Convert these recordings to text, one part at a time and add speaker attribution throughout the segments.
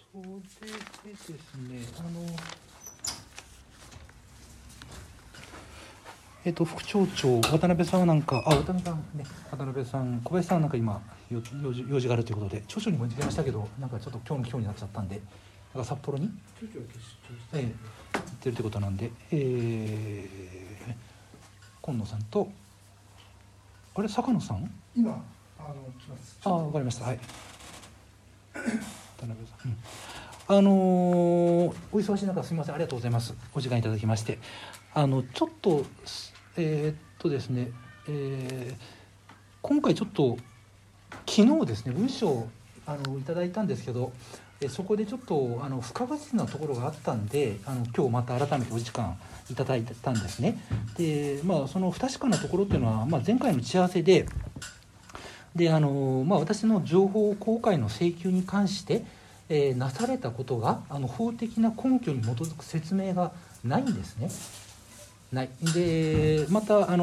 Speaker 1: それでですね、副町長渡辺さんはなんか渡辺さんね、渡辺さん小林さんはなんか今用事があるということで、町長にも言ってましたけど、なんかちょっと今日になっちゃったんで、なんか札幌に
Speaker 2: 町長は決して
Speaker 1: 行ってるということなんで、今野さんとあれ坂野さん
Speaker 2: 今来ます。
Speaker 1: わかりました。はい。渡辺さん、お忙しい中すみません、ありがとうございます。お時間いただきまして、ちょっとですね、今回ちょっと昨日ですね文章をいただいたんですけど、そこでちょっと不確実なところがあったんで、今日また改めてお時間いただいたんですね。で、その不確かなところっていうのは、前回の打ち合わせで私の情報公開の請求に関して、なされたことが法的な根拠に基づく説明がないんですね。ないで、またそ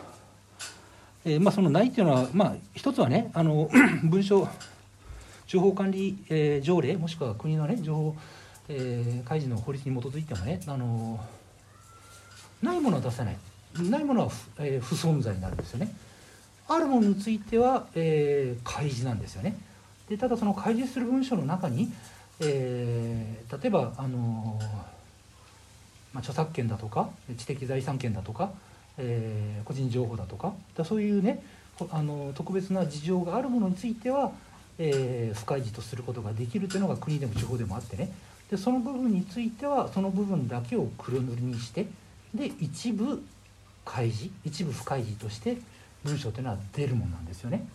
Speaker 1: のないっていうのは、一つはね文書情報管理、条例もしくは国のね情報、開示の法律に基づいてもねないものは出せない、ないものは不存在になるんですよね。あるものについては、開示なんですよね。でただその開示する文書の中に、例えば著作権だとか知的財産権だとか、個人情報だとかそういうね特別な事情があるものについては、不開示とすることができるというのが国でも地方でもあってね、でその部分についてはその部分だけを黒塗りにして、で一部開示一部不開示として文章というのは出るものなんですよね。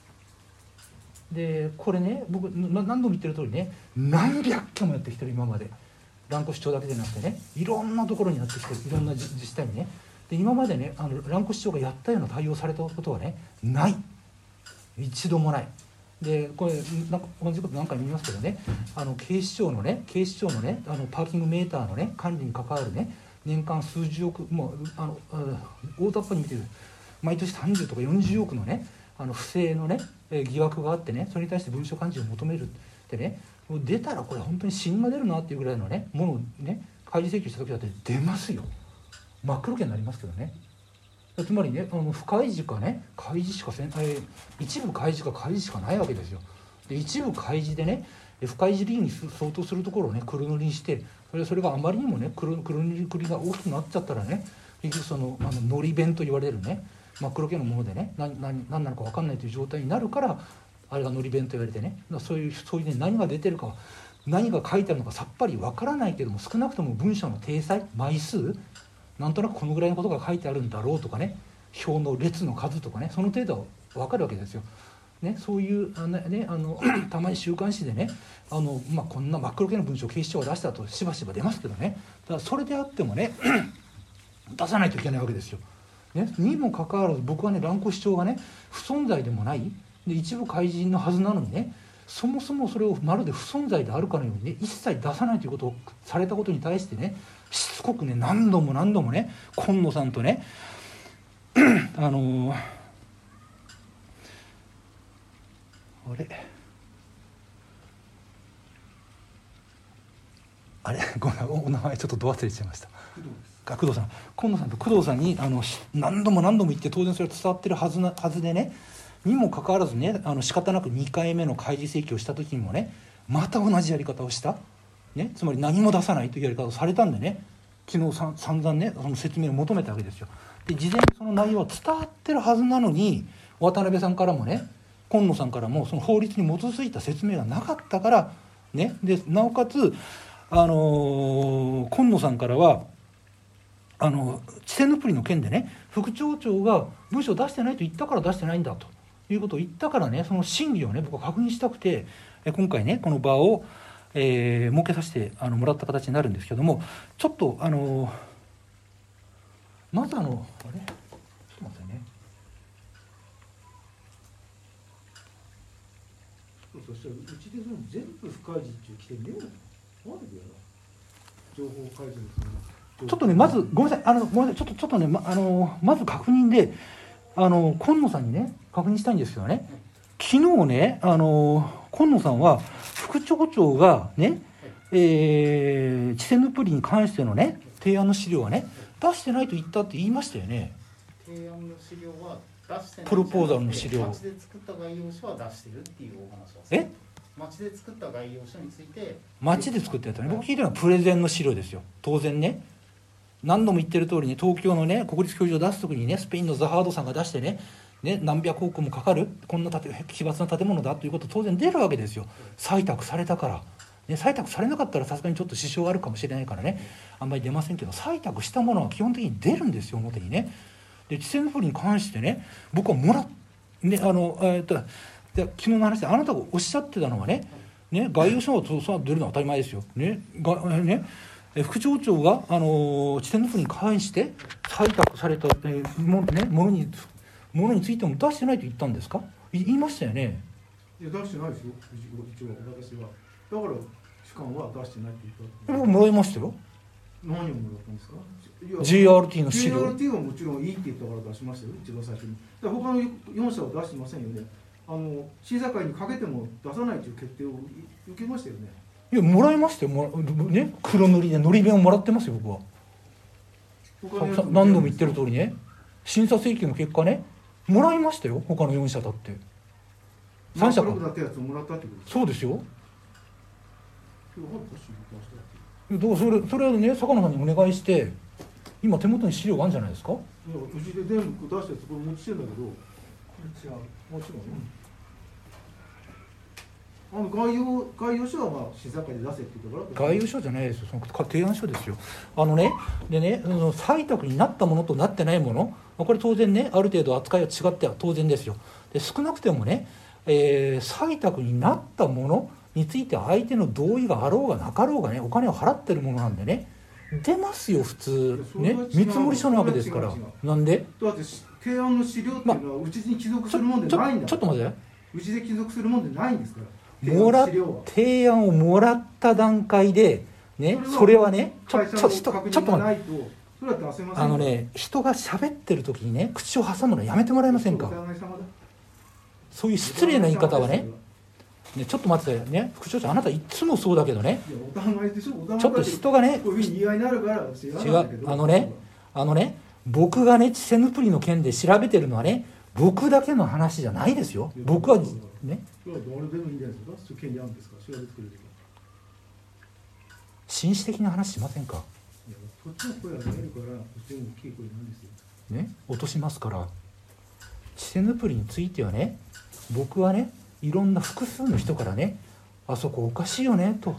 Speaker 1: でこれね僕何度も言ってる通りね何百件もやってきてる今まで。蘭越町だけでなくてねいろんなところにやってきてる、いろんな自治体にね。で今までね蘭越町がやったような対応されたことはねない、一度もない。でこれなんか同じこと何回も言いますけどね警視庁のねパーキングメーターのね管理に関わるね年間数十億もう大雑把に見てる毎年30とか40億のね不正のね疑惑があってね、それに対して文書開示を求めるってね、もう出たらこれ本当に芯が出るなっていうぐらいのねものをね開示請求した時だって出ますよ。真っ黒けになりますけどね。つまりね不開示かね開示しか一部開示か開示しかないわけですよ。で一部開示でね不開示理由に相当するところをね黒塗りにして、それがあまりにもね黒塗りが大きくなっちゃったらね結局そののり弁と言われるね真っ黒けのものでね何なのか分かんないという状態になるから、あれがのり弁と言われてね、そういうね何が出てるか何が書いてあるのかさっぱり分からないけども、少なくとも文章の体裁枚数なんとなくこのぐらいのことが書いてあるんだろうとかね、表の列の数とかねその程度は分かるわけですよ。ね、そういうたまに週刊誌でねこんな真っ黒けの文章を警視庁が出したとしばしば出ますけどね、だからそれであってもね出さないといけないわけですよ。ね、にもかかわらず僕はね蘭越町がね不存在でもないで一部開示のはずなのにね、そもそもそれをまるで不存在であるかのようにね一切出さないということをされたことに対してねしつこくね何度もね今野さんとねごめんお名前ちょっとど忘れしちゃいました。工藤さん、今野さんと工藤さんに何度も言って当然それは伝わってるはずでね、にもかかわらずね仕方なく2回目の開示請求をした時にもねまた同じやり方をした、ね、つまり何も出さないというやり方をされたんでね、昨日散々ねその説明を求めたわけですよ。で事前にその内容は伝わってるはずなのに渡辺さんからもね今野さんからもその法律に基づいた説明がなかったからね、でなおかつ今野さんからはチセヌプリの件でね副町長が文書を出してないと言ったから出してないんだということを言ったからね、その真偽をね僕は確認したくて今回ねこの場を、設けさせてもらった形になるんですけども、ちょっとまずちょっと待ってね。そしたらうちでその全部不開示っていう規定見ようよ。なんでだよな。情報開示ですね。ちょっとねまずごめんなさいごめんなさいちょっとねまず確認で今野さんにね確認したいんですけどね、昨日ね今今野さんは副町長がね、チセヌプリに関してのね提案の資料はね出してないと言ったって言いましたよね。
Speaker 2: 提案の資料は出してない。
Speaker 1: プロポーザルの資料。
Speaker 2: 町で作った概要書は出してるっていうお話は。
Speaker 1: え？
Speaker 2: 町で作った概要書について。
Speaker 1: 町で作ったやつね。僕聞いてるのはプレゼンの資料ですよ。当然ね。何度も言ってる通りね、東京のね国立競技場を出す時にね、スペインのザハードさんが出してね、何百億もかかるこんな奇抜な建物だということ当然出るわけですよ。採択されたから。採択されなかったらさすがにちょっと支障があるかもしれないからね、あんまり出ませんけど、採択したものは基本的に出るんですよ、表にね。でチセヌプリに関してね、僕はね、昨日の話であなたがおっしゃってたのはね、概要書が出るのは当たり前ですよ。副町長がチセヌプリに関して採択されたものについても出してないと言ったんですか？言いましたよね。
Speaker 2: いや出してないですよ。一応私はだから主観は出してないって言った。
Speaker 1: 僕もらいましたよ。
Speaker 2: 何をもらったんですか？
Speaker 1: GRT の資料。
Speaker 2: GRT はもちろんいいって言ったから出しましたよ、一番最初に。他の4社は出してませんよね。審査会にかけても出さないという決定を受けましたよね。
Speaker 1: いや、もらいましたよ。黒塗りでのり弁をもらってますよ、僕は。何度も言ってる通りね、審査請求の結果ね、もらいましたよ、他の4社だって。3社か。そうですよ。それはね、坂野さんにお願いして、今手元に資料があるんじゃないですか。
Speaker 2: うちで全部出したやつ、これ持ちしてんだけど、違う、もちろんね。概要書はまあ審査会で出せって言ったから。
Speaker 1: 概要書じゃないですよ、その提案書ですよ。でね、採択になったものとなってないもの、これ当然ね、ある程度扱いは違っては当然ですよ。で少なくてもね、採択になったものについて相手の同意があろうがなかろうがね、お金を払ってるものなんでね、出ますよ普通ね、見積書なわけですから。なんで？
Speaker 2: だって提案の資料っていうのはうちに帰属するもんでないんだ。
Speaker 1: ちょっと待って。
Speaker 2: うちで帰属するもんでないんですから。
Speaker 1: 提案をもらった段階でね、それはね、ちょっと待って、人が喋ってる時にね、口を挟むのやめてもらえませんか。そういう失礼な言い方はね、ちょっと待ってね、副長長、あなたいつもそうだけどね、ちょっと人がね、違う、僕がねチセヌプリの件で調べてるのはね、僕だけの話じゃないですよ。僕はね、紳士的な話しませんか。落としますから。チセヌプリについてはね、僕はね、いろんな複数の人からね、あそこおかしいよねと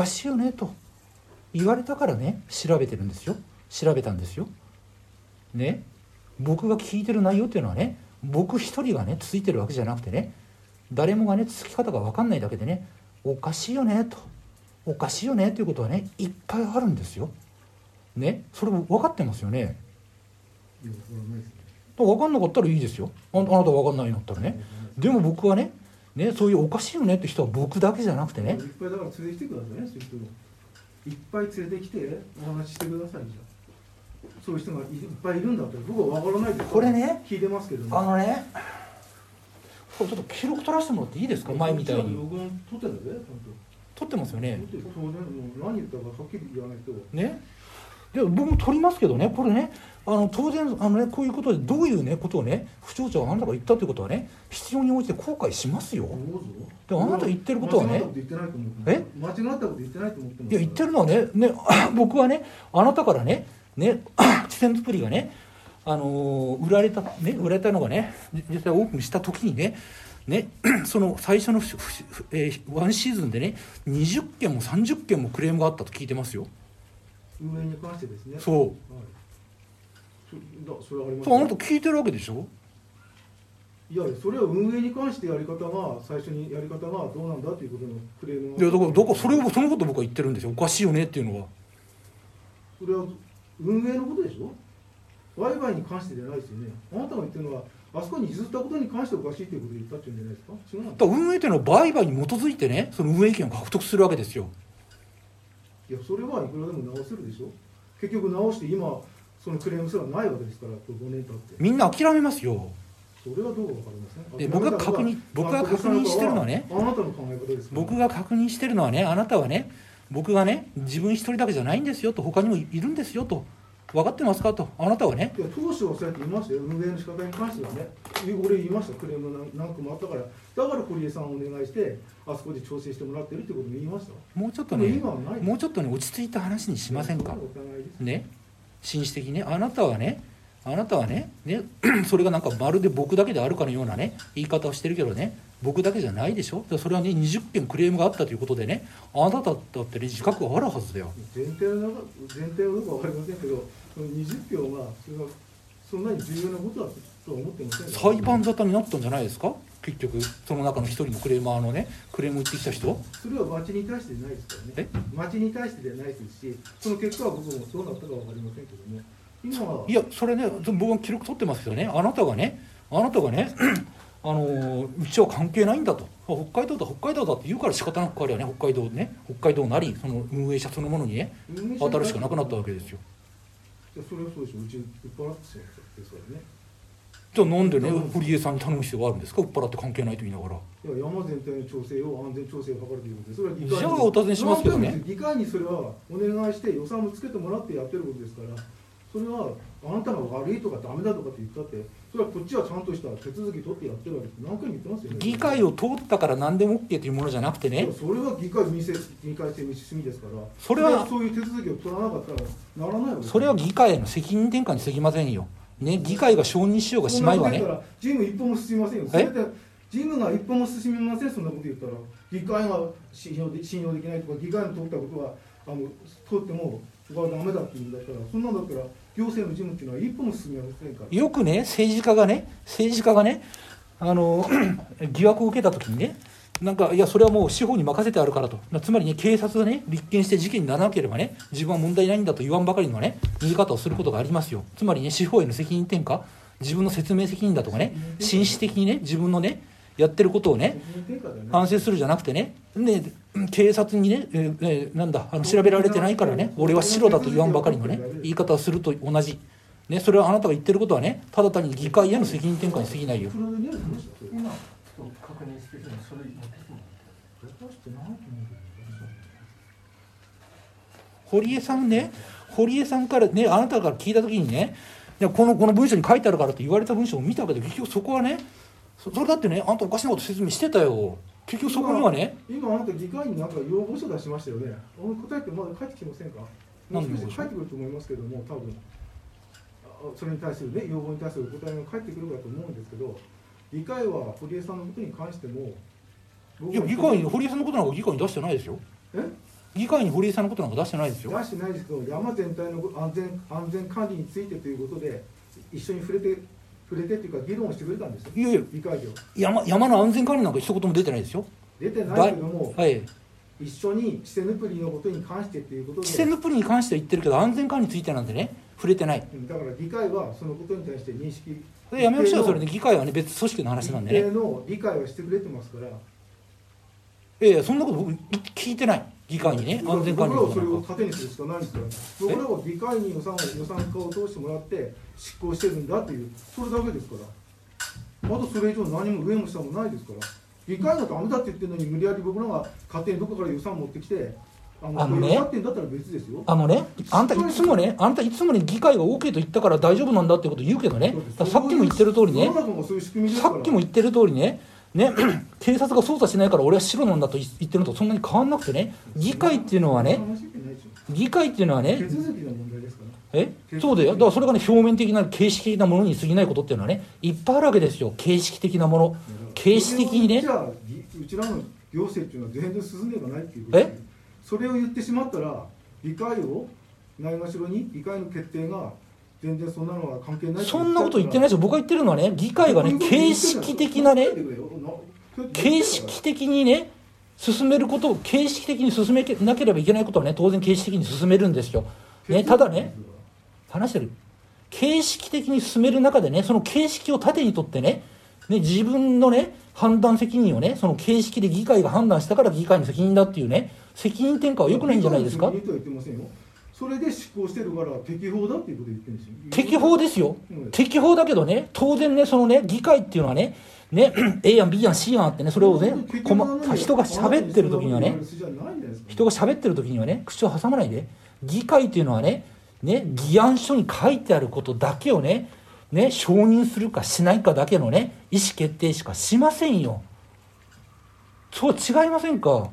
Speaker 1: 言われたからね、調べてるんですよ。調べたんですよ。ね、僕が聞いてる内容っていうのはね、僕一人がねついてるわけじゃなくてね、誰もがねつき方が分かんないだけでね、おかしいよねということはね、いっぱいあるんですよ。ね、それも分かってますよね。分かんなかったらいいですよ。あなた分かんないんだったらね。でも僕はね、そういうおかしいよねって人は僕だけじゃなくてね。
Speaker 2: いっぱいだから連れてきてくださいね、そういう人を。いっぱい連れてきてお話ししてくださいじゃん。そういう人がいっぱいいるんだって僕は分からないです。
Speaker 1: これね、
Speaker 2: 聞いてますけどね。
Speaker 1: これちょっと記録取らせてもらっていいですか。前みたいに
Speaker 2: 撮ってるんだぜ、
Speaker 1: 撮ってますよね。
Speaker 2: 何言ったかはっきり言わないと
Speaker 1: ね。で僕も撮りますけどね、これね、当然こういうことでどういうねことをね、副長長があなたが言ったということはね、必要に応じて後悔しますよ。であなた言ってることはね、
Speaker 2: 間違ったこと言ってないと思ってます。
Speaker 1: いや言ってるのはね、僕はね、あなたからねチセヌプリがね、売られたのがね、実際オープンした時にね、その最初のワンシーズンでね、20件も30件もクレームがあったと聞いてますよ。
Speaker 2: 運営に関してですね。
Speaker 1: そう。
Speaker 2: それはあります。
Speaker 1: あなた聞いてるわけでしょ。
Speaker 2: いや、それは運営に関してやり方が最初にやり方がどうなんだということのクレームが。
Speaker 1: いやだからそのこと僕は言ってるんですよ。おかしいよねっていうのは。
Speaker 2: それは運営のことでしょ。売買に関してじゃないですよね。あなたが言ってるのはあそこに譲ったことに関しておかしいということを言ったっていうんじゃないですか。違うの。
Speaker 1: だから運営というのは売買に基づいてね、その運営権を獲得するわけですよ。
Speaker 2: いや、それはいくらでも直せるでしょ。結局直して今そのクレームすらないわけですから、5年経って。
Speaker 1: みんな諦めますよ。
Speaker 2: それはどうかわかりません。
Speaker 1: で僕が確認してるのはね、
Speaker 2: あなたの考え方ですから。
Speaker 1: 僕が確認してるのはね、あなたはね、僕がね自分一人だけじゃないんですよと、他にもいるんですよと、分かってますかと、あなたはね。
Speaker 2: いや当初はそうやって言いましたよ、運営の仕方に関してはね、俺言いました、クレーム何個もあったから、だから堀江さんをお願いして、あそこで調整してもらってるってことも言いました。
Speaker 1: もうちょっと
Speaker 2: でも
Speaker 1: ね、
Speaker 2: 今はない。
Speaker 1: もうちょっとね落ち着いた話にしませんか
Speaker 2: お互いです
Speaker 1: ね。紳士的にね、あなたはねそれがなんかまるで僕だけであるかのようなね言い方をしてるけどね、僕だけじゃないでしょ。それはね20件クレームがあったということでね、あなただってね自覚があるはずだよ。
Speaker 2: 前提はどうかわかりませんけど、その20票がそんなに重要なことだとは思ってません。
Speaker 1: 裁判沙汰になったんじゃないですか、結局その中の一人のクレーマーのねクレームを言ってきた人。
Speaker 2: それは町に対してでないですからね。町に対してではないですし、その結果は僕もどうなったかわかりませんけども、今はい
Speaker 1: やそれね僕は記録取ってますけどね、あなたがねうちは関係ないんだと、北海道だって言うから仕方なく彼はね北海道なりその運営者そのものにね当たるしかなくなったわけですよ。
Speaker 2: それはそうでしょう、うち売っ払ってしまったですからね。
Speaker 1: じゃあなんでね堀江さんに頼む必要があるんですか、売っ払って関係ないと言いながら。
Speaker 2: いや山全体の調整を安全調整を図るということで、それは議会に
Speaker 1: じゃあお尋ねしますけどね、
Speaker 2: 議会にそれはお願いして予算もつけてもらってやってることですから、それはあなたが悪いとかダメだとかって言ったって、それはこっちはちゃんとした手続き取ってやってるわけです。何回も言ってますよね。
Speaker 1: 議会を通ったから何でも OK というものじゃなくてね、
Speaker 2: それは議会制民主主義ですから、
Speaker 1: それは
Speaker 2: そういう手続きを取らなかったらならないわけです。
Speaker 1: それは議会への責任転換に過ぎませんよ、ね、議会が承認しようがしまいはね。
Speaker 2: 事務一歩も進みませんよ。それで事務が一歩も進みません、そんなこと言ったら、議会が信用できないとか、議会の通ったことは通ってもここはダメだって言うんだったら、そんなんだったら行政の事務っていうのは一歩も進みませんから。
Speaker 1: よくね政治家がね疑惑を受けたときにね、なんかいやそれはもう司法に任せてあるからと、つまりね警察がね立件して事件にならなければね自分は問題ないんだと言わんばかりのね言い方をすることがありますよ。つまりね司法への責任転嫁、自分の説明責任だとかね、紳士的にね自分のねやってることをね反省するじゃなくてね、警察にね、調べられてないからね俺は白だと言わんばかりのね言い方をすると同じ、ね、それはあなたが言ってることはねただ単に議会への責任転嫁に過ぎないよ。
Speaker 3: 今確認してるのそれ持ってきても
Speaker 1: 堀江さんからねあなたから聞いた時にね、いやこの文章に書いてあるからって言われた文章を見たわけで、結局そこはねそれだってねあんたおかしなこと説明してたよ。結局そこにはね
Speaker 2: 今あなた議会になんか要望書出しましたよね。答えてまだ返ってきてませんか。もう少し返ってくると思いますけども、多分それに対するね要望に対するお答えが返ってくるかと思うんですけど、議会は堀江さんのことに関しても、
Speaker 1: いや議会に堀江さんのことなんか議会に出してないですよ。議会に堀江さんのことなんか出してないですよ。
Speaker 2: 出してないですけど、山全体の安全管理についてということで一緒に触れてっていうか議論をしてくれたんですよ。
Speaker 1: いやいや
Speaker 2: 議会で
Speaker 1: 山の安全管理なんか一言も出てないですよ。
Speaker 2: 出てないけども、
Speaker 1: はい、
Speaker 2: 一緒にチセヌプリのことに関してっていうことで、
Speaker 1: チセヌプリに関しては言ってるけど安全管理についてなんてね触れてない。
Speaker 2: だから議会はそのことに対して認識、
Speaker 1: やめましょう。それで議会はね別組織の話なんでね。
Speaker 2: 一定の理解はしてくれてますから。
Speaker 1: そんなこと僕聞いてない。議会にね安全管理のことなんか。
Speaker 2: 僕らはそれを糧にするしかないんですから。僕らは議会に予算化を通してもらって執行してるんだっていう、それだけですから。あとそれ以上何も上も下もないですから。議会がダメだって言ってるのに無理やり僕らが勝手にどこから予算持ってきてやってんだったら別ですよ。
Speaker 1: あんたいつもね議会が OK と言ったから大丈夫なんだってこと言うけどね、さっきも言ってる通りね警察が捜査しないから俺は白なんだと言ってるのとそんなに変わんなくてね、議会っていうのはね
Speaker 2: 手続きの問題ですから。
Speaker 1: そうだよ。だからそれがね表面的な形式的なものに過ぎないことっていうのはねいっぱいあるわけですよ。形式的なもの、形式的にね。
Speaker 2: じゃあうちらの行政っていうのは全然進んでがないっていうことで、それを言ってしまったら議会をないがしろに議会の決定が全然そんなのは関係ない。
Speaker 1: そんなこと言ってないですよ。僕が言ってるのはね議会がね形式的なね形式的にね進めることを形式的に進めなければいけないことはね当然形式的に進めるんですよ、ね、ただね話してる形式的に進める中でねその形式を盾にとってね自分のね判断責任をねその形式で議会が判断したから議会の責任だっていうね責任転嫁は良くないんじゃないですか。
Speaker 2: それで執行してるから適法だっていうことを言ってるんですよ。
Speaker 1: 適法ですよ、
Speaker 2: うん
Speaker 1: 適法だけどね、当然ね、そのね、議会っていうのはね、A 案、B 案、C 案あってね、それをね、人が喋ってる時にはね、人が喋ってる時にはね、口を挟まないで、議会っていうのはね、議案書に書いてあることだけをね、承認するかしないかだけのね、意思決定しかしませんよ。そう違いませんか。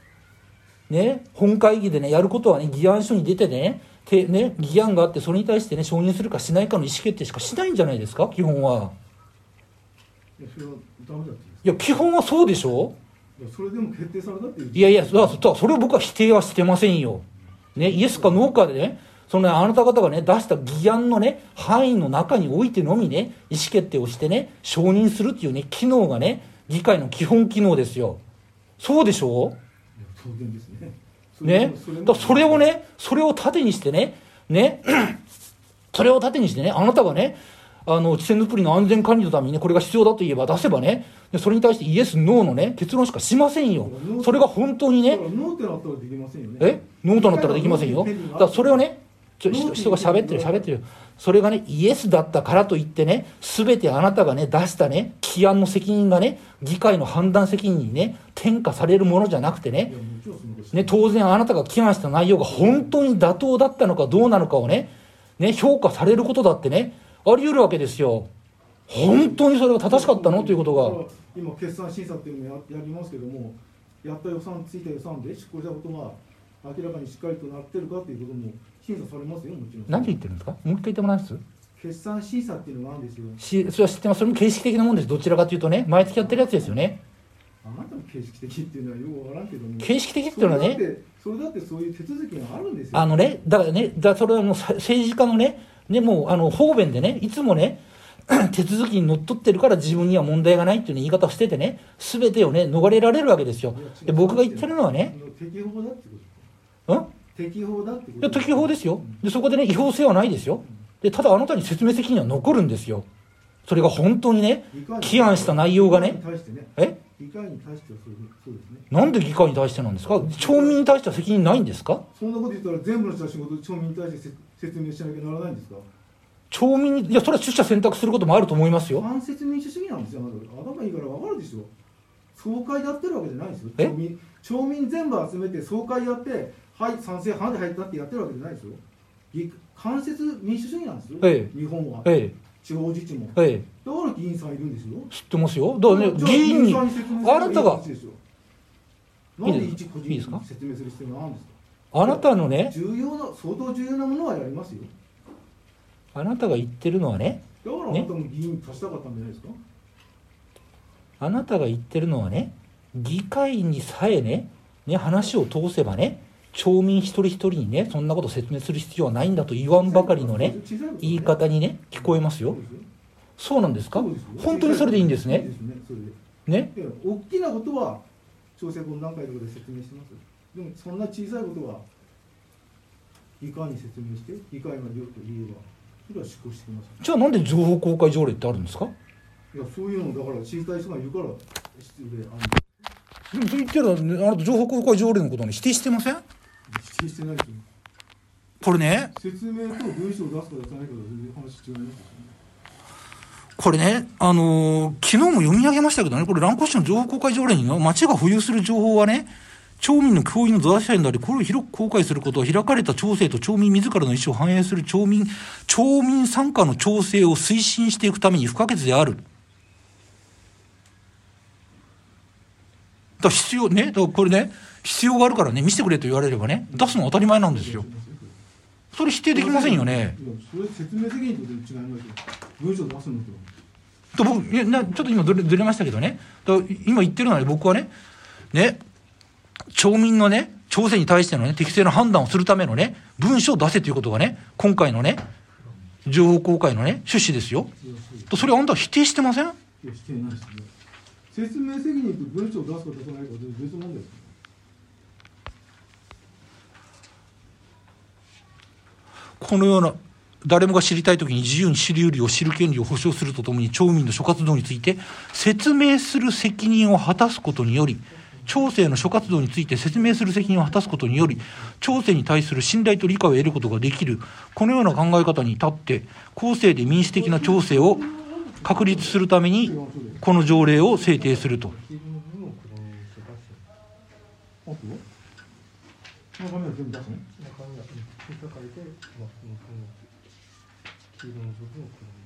Speaker 1: 本会議でね、やることはね、議案書に出てね、議案があって、それに対してね、承認するかしないかの意思決定しかしないんじゃないですか、基本は。
Speaker 2: いやそれはダメだって
Speaker 1: いや、基本はそうでしょ。
Speaker 2: いやそれでも決定されたっていう。
Speaker 1: いやいや、それを僕は否定はしてませんよ。イエスかノーかでね、そのね、あなた方がね、出した議案のね、範囲の中においてのみね、意思決定をしてね、承認するっていうね、機能がね、議会の基本機能ですよ。そうでしょう。
Speaker 2: 当然ですね。
Speaker 1: それをね、それを盾にしてね、それを盾にしてね、あなたがね、チセンヌプリの安全管理のためにね、これが必要だと言えば出せばね、でそれに対してイエス、ノーのね、結論しかしませんよ。それが本当にね、
Speaker 2: ノーってなったらできませんよね。
Speaker 1: ノーとなったらできませんよ。だからそれをね、人が喋ってる。それがね、イエスだったからといってね、すべてあなたがね、出したね、起案の責任がね、議会の判断責任にね、転嫁されるものじゃなくてね、当然あなたが起案した内容が本当に妥当だったのかどうなのかをね、評価されることだってね、あり得るわけですよ。本当にそれが正しかったのということが。
Speaker 2: 今、決算審査っていうのをやりますけども、やった予算、ついた予算で執行したことが明らかにしっかりとなってるかということも審査されますよ、もちろん。
Speaker 1: 何言ってるんですか、もう一回言ってもらいます。
Speaker 2: 決算審査っていうのがあるんですよ。
Speaker 1: それは知ってます。それも形式的なもんです。どちらかというとね、毎月やってるやつですよね。
Speaker 2: あなたの形式的っていうのはよくわからんけども、
Speaker 1: 形式的っていうのはね、
Speaker 2: それだってそういう手続きがあるんですよ。
Speaker 1: だからね、それはもう政治家のね、もう方便でね、いつもね、手続きにのっとってるから自分には問題がないっていう、言い方をしててね、すべてをね、逃れられるわけですよ。で、僕が言ってるのはね、
Speaker 2: 適法だってこと適法だってこと。
Speaker 1: いや、適法ですよ。で、そこでね、違法性はないですよ。で、ただあなたに説明責任は残るんですよ。それが本当にね、起案した内容がね、
Speaker 2: 議会に対してはそうですね。
Speaker 1: なんで議会に対してなんですか。町民に対しては責任ないんですか。
Speaker 2: そんなこと言ったら全部の人は仕事、町民に対して説明しなきゃならないんですか。
Speaker 1: 町民に、いや、それは取捨選択することもあると思いますよ。
Speaker 2: 間接民主主義なんですよ。頭いいから分かるでしょ。総会でやってるわけじゃないですよ。町民全部集めて総会やって、はい、賛成、反対入ったってやってるわけじゃないですよ。間接民主主義なんですよ、日本は。地方自治も。だから議員さんいるんですよ。
Speaker 1: 知ってますよ。だからね、議員に、あなたが、
Speaker 2: なんで一個人に説明する必要があるんですか。
Speaker 1: あなたのね、
Speaker 2: 相当重要なものはやりますよ。
Speaker 1: あなたが言ってるのはね、
Speaker 2: だからあなたも議員に立ちたかったんじゃないですか。
Speaker 1: あなたが言ってるのはね、議会にさえね、話を通せばね、町民一人一人にね、そんなこと説明する必要はないんだと言わんばかりのね、言い方にね、聞こえますよ。そうなんですか。本当にそれでいいんですね。
Speaker 2: 大きなことは調整懇談会とかで説明してます。でもそんな小さいことは議会に説明して、議会が理由はそれは執行してきます。
Speaker 1: じゃあなんで情報公開条例ってあるんですか。
Speaker 2: いや、そういうのだから知りたい人がいるから必要である。
Speaker 1: でもそう言ってるのは、あなた情報公開条例のことに否定してません。
Speaker 2: 否定してないですよ。
Speaker 1: これね、
Speaker 2: 説明と文章を出すか出さないかで全然話違います。
Speaker 1: これね、昨日も読み上げましたけどね、これ蘭越市の情報公開条例にの町が保有する情報はね、町民の共有の座社員であり、これを広く公開することは開かれた町政と町民自らの意思を反映する町民参加の調整を推進していくために不可欠である。だから必要ね、だからこれね、必要があるからね、見せてくれと言われればね、出すのは当たり前なんですよ。それ否定できませんよね。
Speaker 2: それ説明責任と違いますよ。文章出すの
Speaker 1: と僕ちょっと今ずれましたけどね、だ今言ってるのは、ね、僕はね、町民のね、町政に対してのね、適正な判断をするためのね、文書を出せということがね、今回のね、情報公開のね、趣旨ですよ。とそれはあんたは否定してません？いや、
Speaker 2: 否定ないですね。説明責任と文書を出すか出さないかは別問題です。
Speaker 1: このような誰もが知りたいときに自由に知り得るよう知る権利を保障するとともに、町民の諸活動について説明する責任を果たすことにより、 町政の諸活動について説明する責任を果たすことにより、町政に対する信頼と理解を得ることができる。このような考え方に立って、公正で民主的な町政を確立するために、この条例を制定すると。
Speaker 2: あと中身は全部出すね。
Speaker 3: 中身は審査会で、まあ、この黄色の部分をこの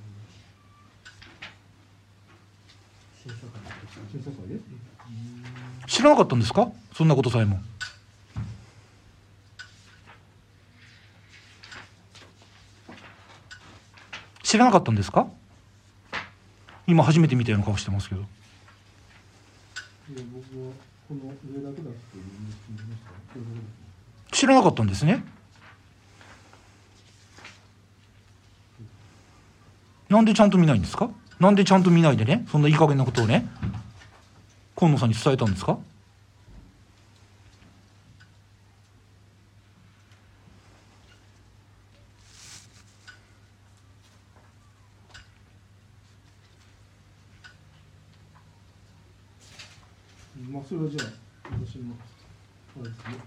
Speaker 3: 審査会で
Speaker 2: 審査会で。
Speaker 1: 知らなかったんですか、そんなことさえも。知らなかったんですか。今初めて見たような顔してますけど。
Speaker 2: いや僕はこの上だけだっていう認識になりました。
Speaker 1: 知らなかったんですね。なんでちゃんと見ないんですか。なんでちゃんと見ないでね、そんないい加減なことをね、今野さんに伝えたんですか。
Speaker 2: まあそれはじゃあ私もあれですね。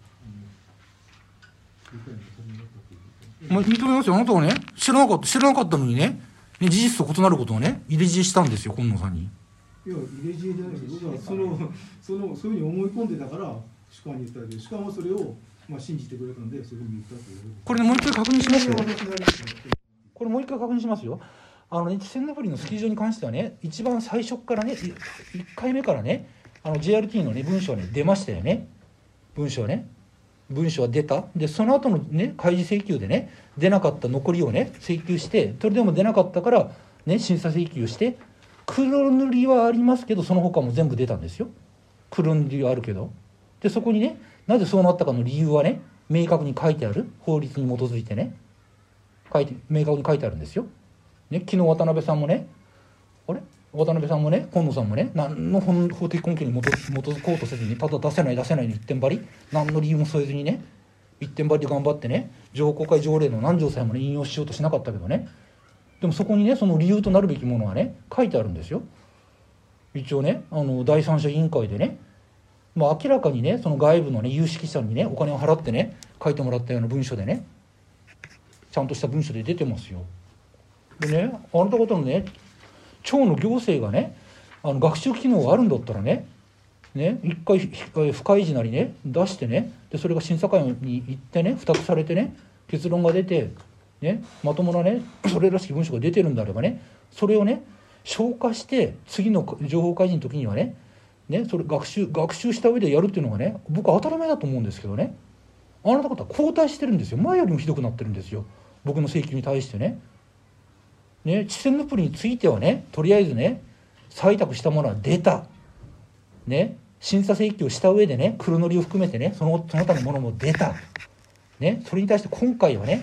Speaker 1: 認めますよ。あなたはね、知らなかったのにね、事実と異なることをね、入れ知恵したんですよ、今野さんに。
Speaker 2: いや、入れ知恵じゃないですよ。僕はそういうふうに思い込んでたから主観に言ったわけで、主観はそれをまあ信じてくれたんで、そういうふうに言ったという。
Speaker 1: これね、もう一回確認しますよ。これもう一回確認しますよ。千ノ堀のスキー場に関してはね、一番最初からね、1回目からね、JRT のね、文書はね、出ましたよね。文書は出た。で、その後のね、開示請求でね、出なかった残りをね、請求して、それでも出なかったから、ね、審査請求して、黒塗りはありますけど、その他も全部出たんですよ。黒塗りはあるけど。で、そこにね、なぜそうなったかの理由はね、明確に書いてある。法律に基づいてね、明確に書いてあるんですよ。ね、昨日渡辺さんもね、渡辺さんもね、今野さんもね、何の法的根拠に基づこうとせずに、ただ出せないに一点張り、何の理由も添えずにね、一点張りで頑張ってね、情報公開条例の何条さえもね、引用しようとしなかったけどね、でもそこにね、その理由となるべきものはね、書いてあるんですよ。一応ね、第三者委員会でね、まあ、明らかにね、その外部のね、有識者にね、お金を払ってね、書いてもらったような文書でね、ちゃんとした文書で出てますよ。でね、あなた方のね、町の行政がね、学習機能があるんだったらね、一回不開示なりね、出してね、でそれが審査会に行ってね、付託されてね、結論が出て、ね、まともなね、それらしき文書が出てるんであればね、それをね、消化して、次の情報開示の時にはね、それ学習した上でやるっていうのがね、僕は当たり前だと思うんですけどね、あなた方は後退してるんですよ。前よりもひどくなってるんですよ。僕の請求に対してね。知線のプリについてはね、とりあえずね、採択したものは出た。ね、審査請求した上でね、黒塗りを含めてね、その他のものも出た。ね、それに対して今回はね、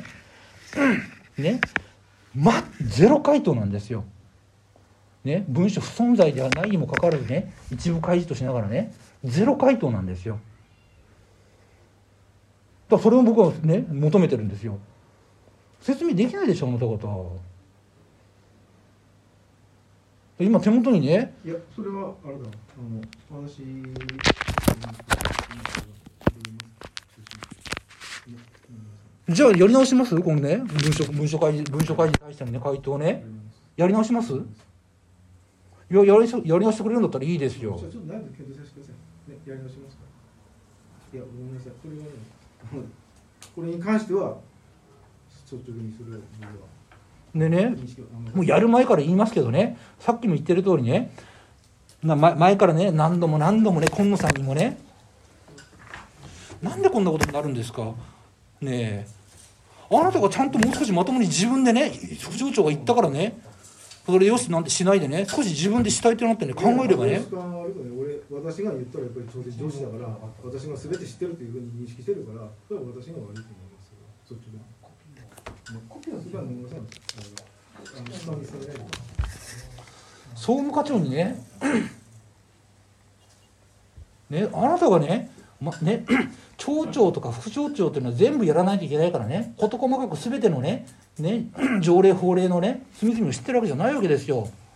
Speaker 1: ゼロ回答なんですよ。ね、文書不存在ではないにもかかわらずね、一部開示としながらね、ゼロ回答なんですよ。だからそれを僕はね、求めてるんですよ。説明できないでしょ、あなた方。今手元にね、
Speaker 2: いや、それはあれだ、私
Speaker 1: じゃあやり直します？このね、文書開示に対してのね、回答ね、やり直します？やり直してくれるんだったらいいですよ。
Speaker 2: ちょっと内部検討させてください。ね、やり直しますか。いや、ごめんなさい。これはね、これに関しては率直にそれを僕は。
Speaker 1: でね、もうやる前から言いますけどね、さっきも言ってる通りね、前からね、何度もね、今野さんにもね、なんでこんなことになるんですか。ねえ、あなたがちゃんともう少しまともに自分でね、副町長が言ったからね、それよしなんてしないでね、少し自分で主体となってね、考えればね。
Speaker 2: 私が言ったらやっぱり上司だから、私が全て知ってるというふうに認識してるから、それは私が悪いと思いますよ。そっちで。コピーはそれは飲みません。
Speaker 1: 総務課長にね、あなたがね、町長とか副町長というのは全部やらないといけないからね、事細かく全てのね、条例法令のね、隅々を知ってるわけじゃないわけですよ。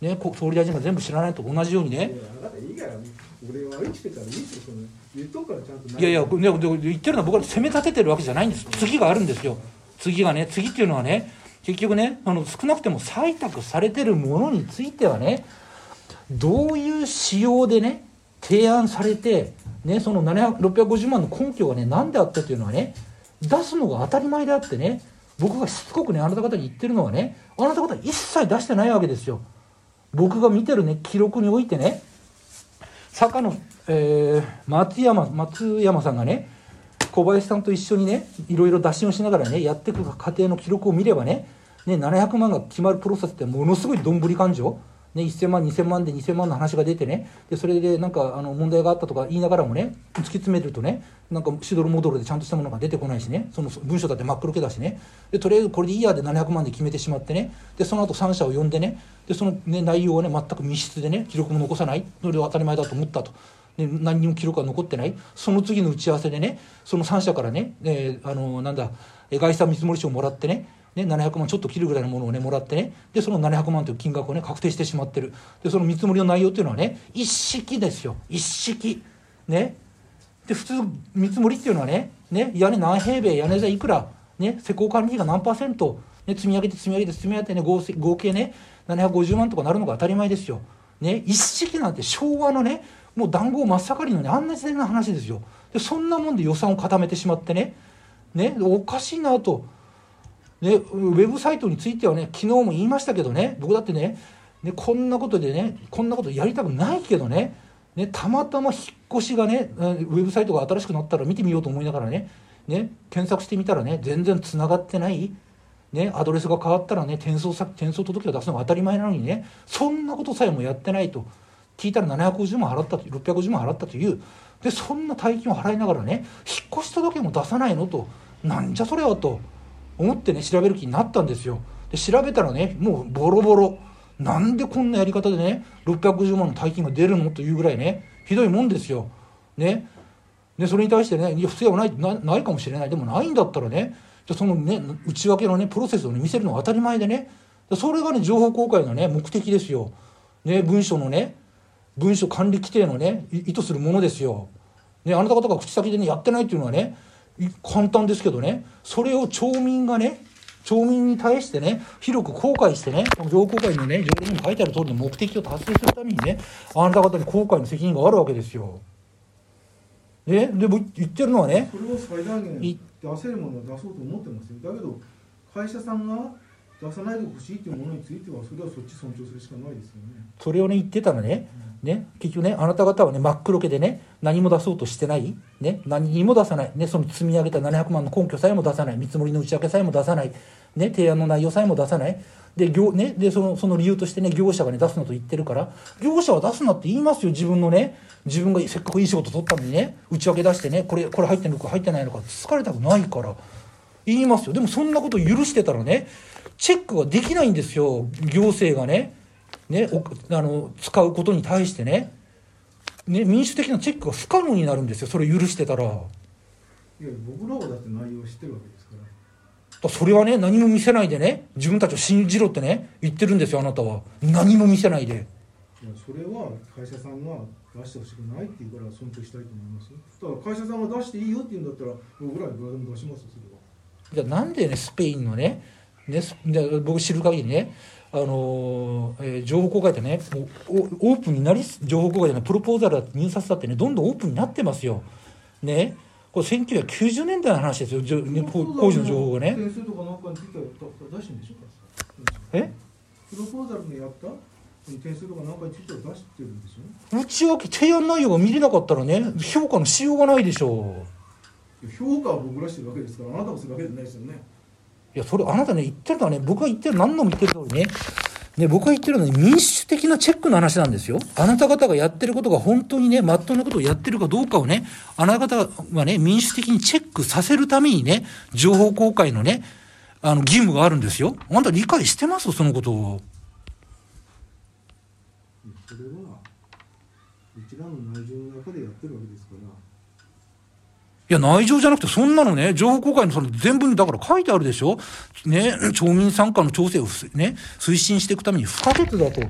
Speaker 1: ね、総理大臣が全部知らないと同じようにね、
Speaker 2: あなたいいから、俺は生きてたらいいですよ、その言っとくからちゃんと。
Speaker 1: いやいや、言ってるのは僕は責め立ててるわけじゃないんです。次があるんですよ。次がね、次っていうのはね、結局ね、少なくても採択されてるものについてはね、どういう仕様でね、提案されて、ね、その650万の根拠がね、何であったというのはね、出すのが当たり前であってね、僕がしつこくね、あなた方に言ってるのはね、あなた方一切出してないわけですよ。僕が見てるね、記録においてね、坂の、松山さんがね、小林さんと一緒にね、いろいろ打診をしながらね、やっていく過程の記録を見ればね、700万が決まるプロセスってものすごいどんぶり勘定、ね、1000万、2000万で2000万の話が出てね、でそれでなんか問題があったとか言いながらもね、突き詰めるとね、なんかしどろもどろでちゃんとしたものが出てこないしね、その文章だって真っ黒けだしね、でとりあえずこれでいいやで700万で決めてしまってね、でその後3社を呼んでね、でその、ね、内容をね、全く密室でね、記録も残さない、それは当たり前だと思ったと。で何にも記録が残ってない。その次の打ち合わせでね、その3社からね、概算見積書をもらってね、700万ちょっと切るぐらいのものをねもらってね、でその700万という金額をね確定してしまってる。でその見積もりの内容っていうのはね、一式ですよ、一式ね。で普通見積もりっていうのはね、屋根何平米、屋根座いくら、ね、施工管理費が何%、ね、積み上げてね、合計ね750万とかなるのが当たり前ですよ。ね、一式なんて昭和のね、もう談合真っ盛りのね、あんな時代の話ですよ。でそんなもんで予算を固めてしまってね、おかしいなと。ウェブサイトについてはね、昨日も言いましたけどね、僕だってね、こんなことでね、こんなことやりたくないけどね、たまたま引っ越しがね、ウェブサイトが新しくなったら見てみようと思いながらね、検索してみたらね、全然つながってない、アドレスが変わったらね、転送届を出すのが当たり前なのにね、そんなことさえもやってないと。聞いたら750万払ったと、650万払ったという。で、そんな大金を払いながらね、引っ越し届も出さないのと、なんじゃそれはと思ってね、調べる気になったんですよ。で、調べたらね、もうボロボロ。なんでこんなやり方でね、650万の大金が出るのというぐらいね、ひどいもんですよ。ね。で、それに対してね、いや、不正はないかもしれない。でもないんだったらね、じゃそのね、内訳のね、プロセスをね、見せるのが当たり前でね、それがね、情報公開のね、目的ですよ。ね、文書管理規定のね、意図するものですよ。ね、あなた方が口先でね、やってないっていうのはね、簡単ですけどね、それを町民に対してね、広く公開してね、情報公開のね、条例にも書いてある通りの目的を達成するためにね、あなた方に公開の責任があるわけですよ。で、言ってるのはね、
Speaker 2: それを最大限出せるものは出そうと思ってますよ。だけど、会社さんが出さないでほしいというものについては、それはそっち尊重するしかないですよね。
Speaker 1: それをね、言ってたらね、結局ね、あなた方はね、真っ黒けでね、何も出そうとしてない、何にも出さない、その積み上げた700万の根拠さえも出さない、見積もりの内訳さえも出さない、提案の内容さえも出さない、でその理由としてね、業者がね、出すのと言ってるから、業者は出すなって言いますよ、自分がせっかくいい仕事取ったのにね、内訳出してね、これ入ってるのか入ってないのか、疲れたくないから言いますよ。でもそんなことを許してたらね、チェックができないんですよ、行政がね。使うことに対してね、民主的なチェックが不可能になるんですよ、それ許してたら。いや、
Speaker 2: 僕らはだって内容を知ってるわけですから。
Speaker 1: それはね、何も見せないでね、自分たちを信じろってね、言ってるんですよ、あなたは。何も見せないで。
Speaker 2: いや、それは会社さんが出してほしくないって言うから尊重したいと思いますよ。ただ会社さんが出していいよって言うんだったら、僕らはいくらでも出しますよ、それは。
Speaker 1: じゃあなんでね、スペインのね、僕知る限りね、情報公開ってね、もうオープンになり、情報公開でね、プロポーザルだって入札だってね、どんどんオープンになってますよ。ね、これ1990年代の話ですよ、工事の情報がね。
Speaker 2: 点数とかなんかについては出してるんでしょうか。プロポーザルでやった点数とかなんかについては出してるんでしょ。
Speaker 1: 内訳提案内容が見れなかったらね、評価のしようがないでしょ
Speaker 2: う。評価は僕らしてるわけですから、あなたもするわけじゃないですよね。
Speaker 1: いや、それあなたね、言ってるのはね、僕が言ってる、何度も言ってる通りね、僕が言ってるのは、ね、民主的なチェックの話なんですよ。あなた方がやってることが本当にね、まっとうなことをやってるかどうかをね、あなた方はね、民主的にチェックさせるためにね、情報公開のね、義務があるんですよ。あんた理解してます?そのことを。
Speaker 2: それは、一覧の内情の中でやってるわけですから。
Speaker 1: いや、内情じゃなくて、そんなのね、情報公開のその全文にだから書いてあるでしょ。ね、町民参加の調整をね、推進していくために不可欠だと。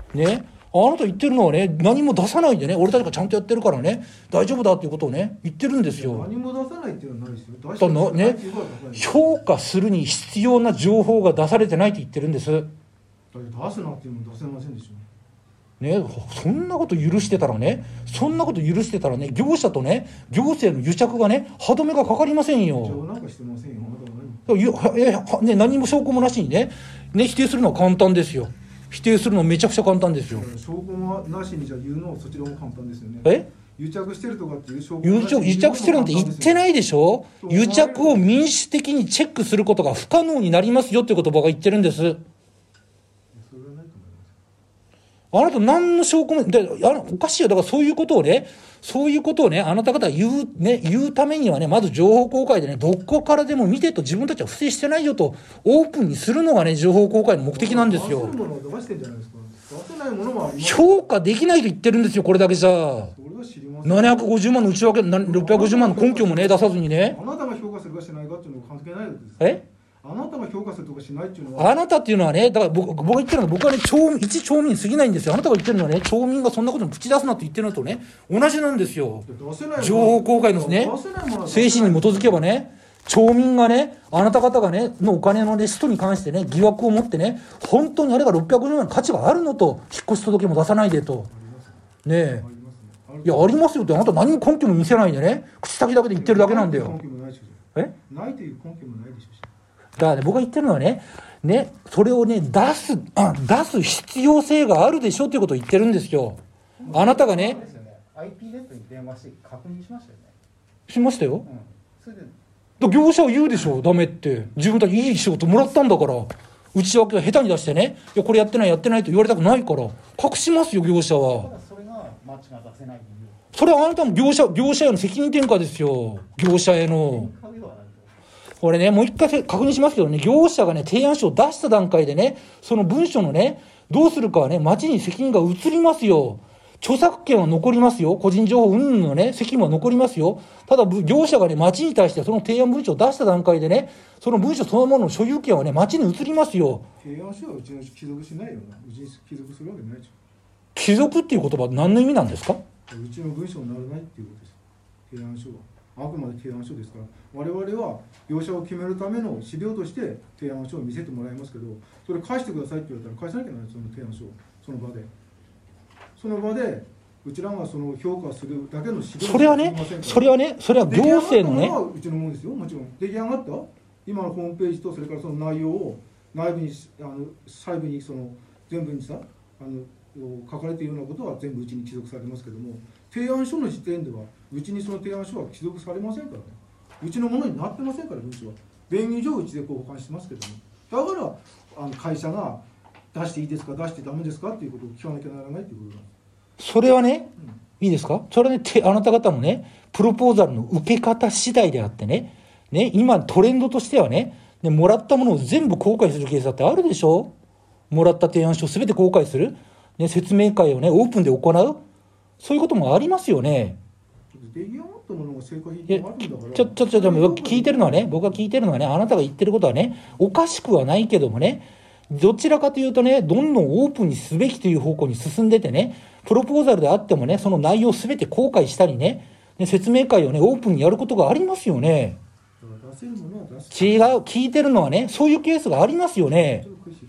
Speaker 1: ね、あなた言ってるのはね、何も出さないでね、俺たちがちゃんとやってるからね、大丈夫だっていうことをね、言ってるんですよ。
Speaker 2: 何も出さないっていうのはないですよ。出
Speaker 1: だ
Speaker 2: して
Speaker 1: のね、評価するに必要な情報が出されてないって言ってるんです。
Speaker 2: だって出すなっていうのも出せませんでしょ。
Speaker 1: ね、そんなこと許してたらね、業者とね、行政の癒着がね、歯止めがかかりません
Speaker 2: じゃ
Speaker 1: よ。
Speaker 2: あなんかしてませんよ。あなたは何
Speaker 1: ね、何も証拠もなしにね、否定するのは簡単ですよ。否定するのはめちゃくちゃ簡単ですよ。
Speaker 2: 証拠もなしにじゃあ言うのはそちらも簡単ですよね。
Speaker 1: え？
Speaker 2: 癒着してるとかっていう証拠もなしに
Speaker 1: 癒着してるなんて言ってないでしょ。癒着を民主的にチェックすることが不可能になりますよっていうことを僕は言ってるんです。
Speaker 2: それはないと思います。
Speaker 1: あなた何の証拠も、おかしいよ。だからそういうことをね、あなた方が言うためにはね、まず情報公開でね、どこからでも見てと自分たちは不正してないよと、オープンにするのがね、情報公開の目的なんですよ。
Speaker 2: 出せるものを出してんじゃないですか。出せないものもあります。
Speaker 1: 評価できないと言ってるんですよ、これだけじゃ。
Speaker 2: それは知りません。
Speaker 1: 750万の内訳、650万の根拠もね、出さずにね。
Speaker 2: あなたが評価するかしないかっていうのは関係ないわけです。
Speaker 1: え？
Speaker 2: あなたが評価するとかしないっていうのは。
Speaker 1: あなたっていうのはね、だから僕が言ってるのは、僕はね、一町民過ぎないんですよ。あなたが言ってるのはね、町民がそんなことに口出すなって言ってるのとね、同じなんですよ。情報公開のね、精神に基づけばね、町民がね、あなた方がね、のお金のね、使途に関してね、疑惑を持ってね、本当にあれが650万の価値があるのと、引っ越し届も出さないでと。ねえ。いや、ありますよって、あなた何も根拠も見せないでね、口先だけで言ってるだけなんだよ。え？
Speaker 2: ないという根拠もないでしょうし。
Speaker 1: だからね、僕が言ってるのはね、それをね、出す必要性があるでしょっていうことを言ってるんですよ。あなたがね、
Speaker 3: IP ネットに電話して確認しましたよね。
Speaker 1: しましたよ。
Speaker 3: それで
Speaker 1: 業者は言うでしょ、ダメって。自分たちいい仕事もらったんだから。内訳は下手に出してね、いや、これやってないと言われたくないから、隠しますよ、業者は。
Speaker 3: それがマッチが出せない理由。
Speaker 1: それはあなたの業者への責任転嫁ですよ。業者への。これね、もう一回確認しますけどね、業者がね、提案書を出した段階でね、その文書のね、どうするかはね、町に責任が移りますよ。著作権は残りますよ。個人情報云々のね、責任は残りますよ。ただ、業者がね、町に対してその提案文書を出した段階でね、その文書そのものの所有権はね、町に移りますよ。
Speaker 2: 提案書はうちの帰属しないよな。うちに帰属するわけないじ
Speaker 1: 帰属っていう言葉は何の意味なんですか？
Speaker 2: ゃん。うちの文書にならないっていうことです。提案書は。あくまで提案書ですから、我々は業者を決めるための資料として提案書を見せてもらいますけど、それ返してくださいって言われたら返さなきゃならない、その提案書を、その場で。その場で、うちらがその評価するだけの資料
Speaker 1: それはね、行政のね。
Speaker 2: うちのものですよ、もちろん。出来上がった今のホームページと、それからその内容を内部に、細部に全部にさ、書かれているようなことは全部うちに帰属されますけども、提案書の時点では、うちにその提案書は帰属されませんからね。うちのものになってませんから、文書は。便宜上、うちで保管してますけども。だから、会社が出していいですか、出してダメですかっていうことを聞かなきゃならないっていうことなんです。
Speaker 1: それはね、いいですか？それはね、あなた方のね、プロポーザルの受け方次第であってね、今トレンドとしてはね、もらったものを全部公開するケースだってあるでしょ？もらった提案書を全て公開する、説明会をね、オープンで行う、そういうこともありますよね。
Speaker 2: 出来上がったものが成果品でもあるんだから。
Speaker 1: 僕が聞いてるのはね、あなたが言ってることはね、おかしくはないけどもね、どちらかというとね、どんどんオープンにすべきという方向に進んでてね、プロポーザルであってもね、その内容をすべて公開したりね、説明会をね、オープンにやることがありますよね。
Speaker 2: 出せるものは出す。
Speaker 1: 聞いてるのはね、そういうケースがありますよね。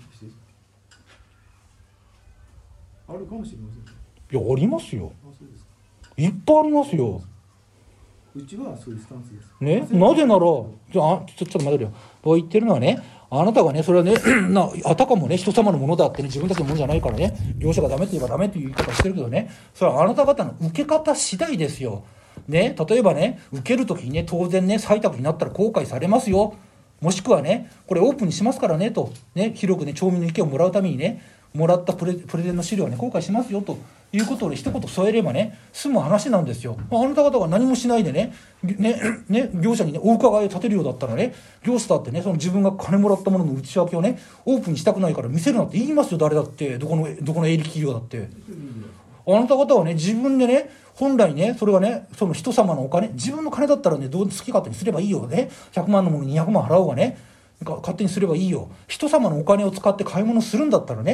Speaker 2: あるかもしれません。
Speaker 1: いや、ありますよ。
Speaker 2: そうですか。
Speaker 1: いっぱいありますよ。
Speaker 2: うちはそういうスタンスです。
Speaker 1: ね、なぜなら、ちょっと待ってよ。僕言ってるのはね、あなたがね、それはね、あたかもね、人様のものだってね、自分たちのものじゃないからね、業者がダメって言えばダメっていう言い方をしてるけどね、それはあなた方の受け方次第ですよ。ね、例えばね、受けるときにね、当然ね、採択になったら公開されますよ。もしくはね、これオープンにしますからね、と。ね、広くね、町民の意見をもらうためにね、もらったプレゼンの資料はね、公開しますよ、ということを、ね、一言添えればね、済む話なんですよ。あなた方が何もしないでね、業者にね、お伺いを立てるようだったらね、業者だってね、その自分が金もらったものの内訳をね、オープンにしたくないから見せるなって言いますよ、誰だって、どこの営利企業だって。あなた方はね、自分でね、本来ね、それはね、その人様のお金、自分の金だったらね、好き勝手にすればいいよね。100万のものに200万払おうがね、勝手にすればいいよ。人様のお金を使って買い物するんだったらね、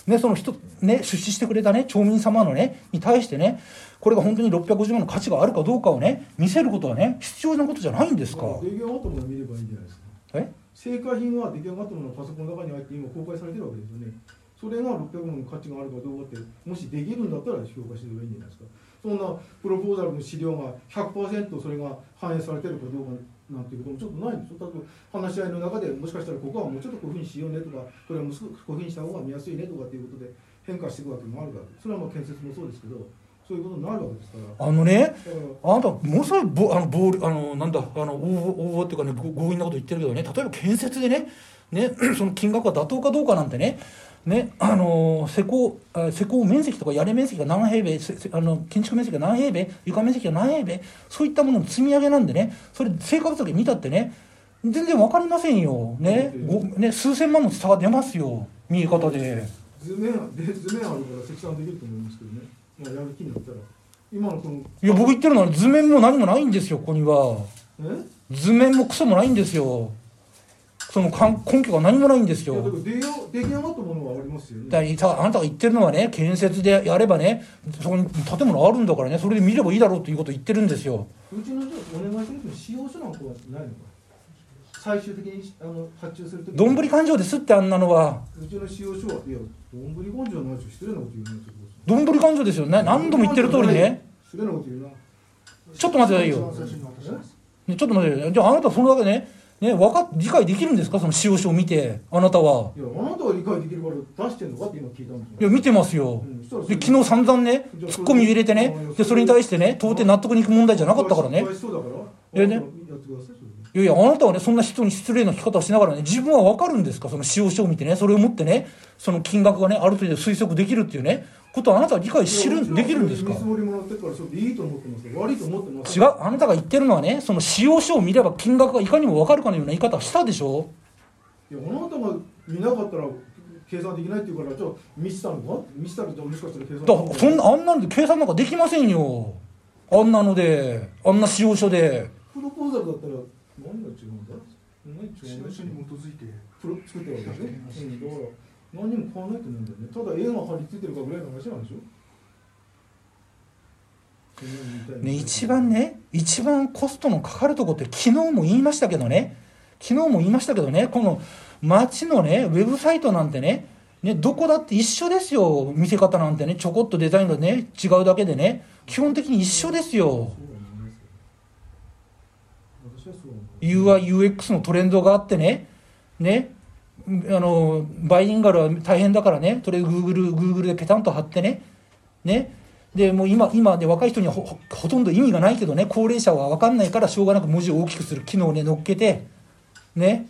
Speaker 1: ね、その人、ね、出資してくれたね、町民様のね、に対してね、これが本当に650万の価値があるかどうかをね、見せることはね、必要なことじゃないんですか。
Speaker 2: 出来上がったものを見ればいいんじゃないですか。成果品は出来上がったものがパソコンの中に入って今公開されてるわけですよね。それが600万の価値があるかどうかって、もしできるんだったら評価してればいいんじゃないですか。そんなプロポーザルの資料が 100% それが反映されてるかどうかなんていうこともちょっとないんですよ。例えば話し合いの中でもしかしたらここはもうちょっとこういうふうにしようねとか、これはもう少しこういうふうにした方が見やすいねとかっていうことで変化していくわけもあるから、それはまあ建設もそうですけど、そういうことになるわけですから。
Speaker 1: ね、あなたものすごいなんだ応募っていうかね、強引なこと言ってるけどね、例えば建設でね、その金額が妥当かどうかなんてね、施工面積とか屋根面積が何平米、建築面積が何平米、床面積が何平米、そういったものの積み上げなんでね、それ正確だけ見たってね、全然わかりませんよ、数千万の差が出ますよ、見え方で。
Speaker 2: 図面あるから積算できると思いますけどね、まあ、やる気になったら。今のこの
Speaker 1: いや、僕言ってるのは図面も何もないんですよ、ここには。図面もクソもないんですよ。その根拠が何もないんですよ。
Speaker 2: いや、だから出来上がったものはありますよね。
Speaker 1: あなたが言ってるのはね、建設でやればね、そこに建物あるんだからね、それで見ればいいだろうということを言ってるんですよ。
Speaker 2: うちの人お願いすると使用書なんかはないのか、最終的に発注するとき
Speaker 1: どんぶり勘定ですって、あんなのは。
Speaker 2: うちの使用書は、いや、どんぶり勘定はないし、失礼なこと言うな。
Speaker 1: どんぶり勘定ですよね、何度も言ってる通りね。
Speaker 2: 失礼なこと言うな。
Speaker 1: ちょっと待ってくださいよ。ちょっと待ってください。じゃああなたそれだけね、理解できるんですか、その使用書を見て、あなたは。
Speaker 2: いや、あなたは理解できるから出してんのかって今聞いたんですよ。
Speaker 1: いや、見てますよ。で、昨日散々ね、ツッコミ入れてね、で、それに対してね、到底納得にいく問題じゃなかったからね。いやいや、あなたはね、そんな人に失礼な聞き方をしながらね、自分は分かるんですか、その使用書を見てね、それを持ってね、その金額がね、ある程度推測できるっていうね、ことをあなたは理解できるんですか。
Speaker 2: 見積もりもらってからそれでいいと思ってますよ。悪いと思ってます。
Speaker 1: 違う、あなたが言ってるのはね、その使用書を見れば金額がいかにも分かるかのような言い方をしたでしょ。
Speaker 2: いや、あなたが見なかったら計算できないっていうから、じゃあ見せたのか、見せたらじゃあもしかしたら計算
Speaker 1: あんなので計算なんかできませんよ。あんなので、あんな使用書で。
Speaker 2: プロポーザルだったら何が違うんだ。
Speaker 3: 使用書に基づいて
Speaker 2: 作ってるわけですね。だから何にも変わらないと思うんだよね。ただ絵が貼り付いてるかぐらいの話なんでしょ。
Speaker 1: 一番コストのかかるところって昨日も言いましたけどね、この街のね、ウェブサイトなんてね、どこだって一緒ですよ。見せ方なんてね、ちょこっとデザインがね、違うだけでね、基本的に一緒ですよ。UI、UX のトレンドがあってね、バイリンガルは大変だからね、それ Google でペタンと貼ってね、でもう今で若い人には ほとんど意味がないけどね、高齢者は分かんないからしょうがなく文字を大きくする機能をね乗っけてね、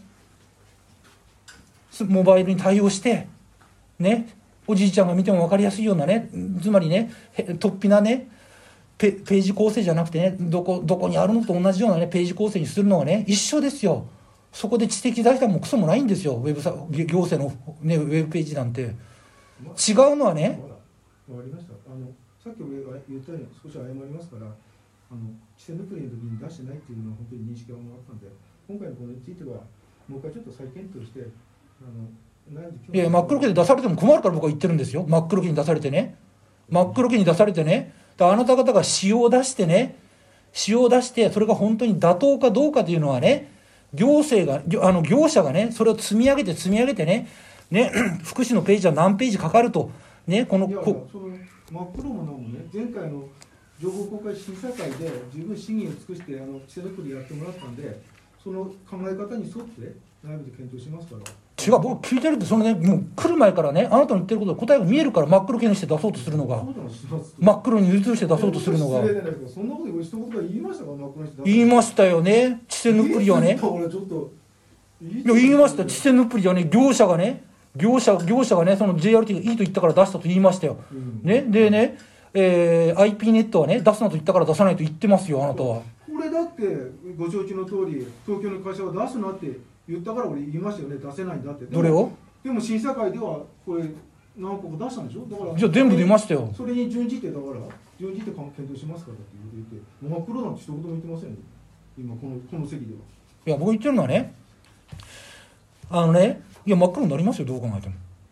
Speaker 1: モバイルに対応してね、おじいちゃんが見ても分かりやすいようなね、つまりね、突飛なねページ構成じゃなくてね、どこにあるのと同じようなねページ構成にするのはね一緒ですよ。そこで知的財産もクソもないんですよ。行政の、ね、ウェブページなんて。違うのはね、
Speaker 2: わかりました。さっき言ったように少し謝りますから、地政の国の時に出してないっていうのは本当に認識がもらったんで、今回のこれについてはもう一回ちょっと再検討して、
Speaker 1: いや、真っ黒けで出されても困るから僕は言ってるんですよ。真っ黒けに出されてね、あなた方が仕様を出してね、それが本当に妥当かどうかというのはね、業者がね、それを積み上げてね、福祉のページは何ページかかるとね、その
Speaker 2: 真っ黒ものもね、前回の情報公開審査会で十分審議を尽くして地政の国やってもらったんで、その考え方に沿って内部で検討しますから。
Speaker 1: 違う、僕聞いてるって、そのね、もう来る前からね、あなたの言ってること答えが見えるから、真っ黒系にして出そうとするのが、真っ黒に移して出そうとするのが。
Speaker 2: そんなこと一言言いましたか、真っ黒にして。
Speaker 1: 言いましたよね、地政のっぷりはね。言いました、地政のっぷりはね、業者がね、その JRT がいいと言ったから出したと言いましたよ。でね、IP ネットはね、出すなと言ったから出さないと言ってますよ、あなたは。
Speaker 2: これだってご承知の通り、東京の会社は出すなって言ったから俺言いましたよね、出せないんだって。
Speaker 1: どれを？
Speaker 2: でも審査会ではこれ何個か出したんでしょ。だから
Speaker 1: じゃあ全部出ましたよ。
Speaker 2: それに準じて検討しますからって言って、真っ黒なんて一言も言ってませんよ、今この席では。
Speaker 1: いや、僕言ってるのはね、いや、真っ黒になりますよ、どう考えても。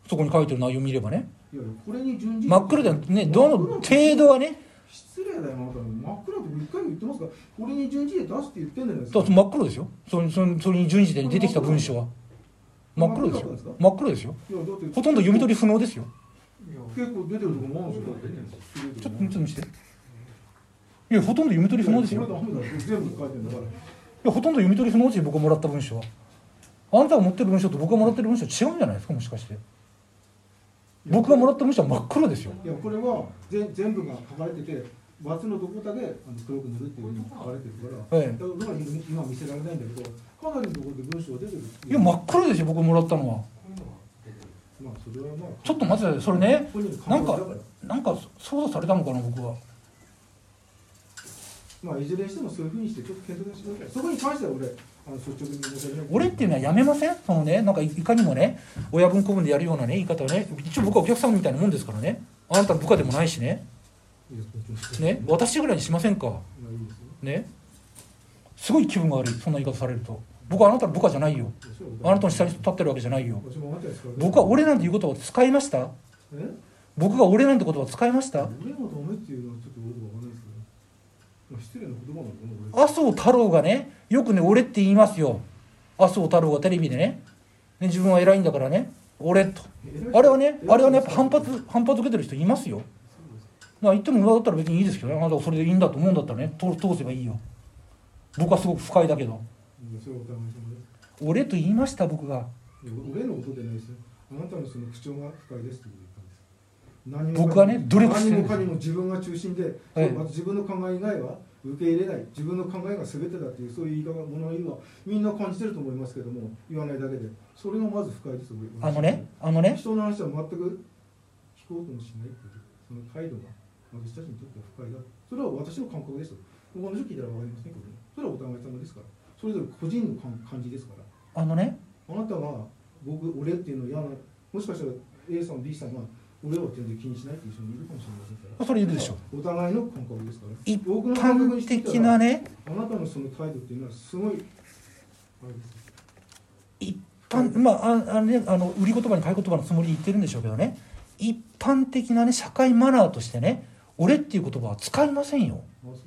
Speaker 1: そこに書いてる内容見ればね。
Speaker 2: いやいやこれに準じ
Speaker 1: 真っ暗だよね。どの程度はね、
Speaker 2: 失礼だよ、あなた。真っ暗って一回も言ってますから、これに準じで出すって言ってんじゃないですか。
Speaker 1: だって真っ黒ですよ。それに準じて出てきた文章は真っ黒ですよ。真っ黒ですよ。
Speaker 2: いやだって
Speaker 1: ほとんど読み取り不能ですよ。
Speaker 2: 結構出てるとこもあるんですよ。だって
Speaker 1: ちょっと見せて。いや、ほとんど読み取り不能ですよ。
Speaker 2: いやそれダメだよ、全部書いてんだから。
Speaker 1: いや、ほとんど読み取り不能ですよ、僕がもらった文章は。あなたが持ってる文章と僕がもらってる文章違うんじゃないですか、もしかして。僕がもらった文章は真っ黒ですよ。
Speaker 2: いやこれは全部が書かれてて、バツのどこだけ黒く塗るっていうふうに書かれてるから、
Speaker 1: ええ
Speaker 2: だから今見せられないんだけど、かなりのところで文章が出てる。
Speaker 1: いや、真っ黒ですよ、僕がもらったのは。
Speaker 2: まあそれはまあ
Speaker 1: ちょっと待ってください、それね、
Speaker 2: 本人の
Speaker 1: なんか
Speaker 2: 感覚だら、
Speaker 1: なんか操作されたのかな、僕は。
Speaker 2: まあいずれにしてもそういうふうにしてちょっと検討してください。そこに関しては俺率直に申し訳ない。
Speaker 1: 俺っていうのはやめません、そのね、なんかいかにもね、親分子分でやるようなね、言い方をね、一応僕はお客さんみたいなもんですからね、あなたの部下でもないしね、
Speaker 2: いいですね
Speaker 1: ね、私ぐらいにしませんか、
Speaker 2: まあいいですよ。
Speaker 1: ね、すごい気分が悪い、そんな言い方されると。僕はあなたの部下じゃないよ、あなたの下に立ってるわけじゃないよ。
Speaker 2: 私もあなたですからね。
Speaker 1: 僕は俺なんていう言葉を使いました？
Speaker 2: え？
Speaker 1: 僕が俺なんて言葉を使いました？
Speaker 2: 俺のためっていうのはちょっと僕わかんないですけど、まあ失礼な言葉なのかな俺。
Speaker 1: 麻生太郎がね、よくね、俺って言いますよ。麻生太郎がテレビでね、自分は偉いんだからね、俺と。あれはね、やっぱ反発受けてる人いますよ。まあ言ってもだったら別にいいですけどね、あなたがそれでいいんだと思うんだったらね、通せばいいよ。僕はすごく不快だけど。
Speaker 2: それはお互い様です。
Speaker 1: 俺と言いました、僕が。
Speaker 2: いや俺のことでないですよ。あなたのその口調が不快ですって言ったんです。
Speaker 1: 僕はね努力してるんです
Speaker 2: 何もかにも自分が中心で、
Speaker 1: はい
Speaker 2: まず自分の考え以外は受け入れない、自分の考えが全てだっていうそういう言い方物言いはみんな感じてると思いますけども、言わないだけでそれがまず不快です。俺
Speaker 1: あのね、
Speaker 2: 人の話は全く聞こうともしないっていうその態度が私たちにとっては不快だ。それは私の感覚ですと。他の人聞いたら分かりませんけどね。それはお互い様ですから。それぞれ個人の感じですから。
Speaker 1: あのね、
Speaker 2: あなたが俺っていうのを嫌な、もしかしたら A さん B さんが俺は全然気にしないっていう人もいるかもしれませんから。
Speaker 1: それいるでしょ。
Speaker 2: お互いの感覚ですから。
Speaker 1: 一
Speaker 2: 僕の感覚に
Speaker 1: 般
Speaker 2: してみたら
Speaker 1: 的なね、
Speaker 2: あなたのその態度っていうのはすごいあれです。
Speaker 1: 一般、まあ、ね、売り言葉に買い言葉のつもりで言ってるんでしょうけどね、一般的なね、社会マナーとしてね、俺っていう言葉は使いませんよ。
Speaker 2: あ、そうです。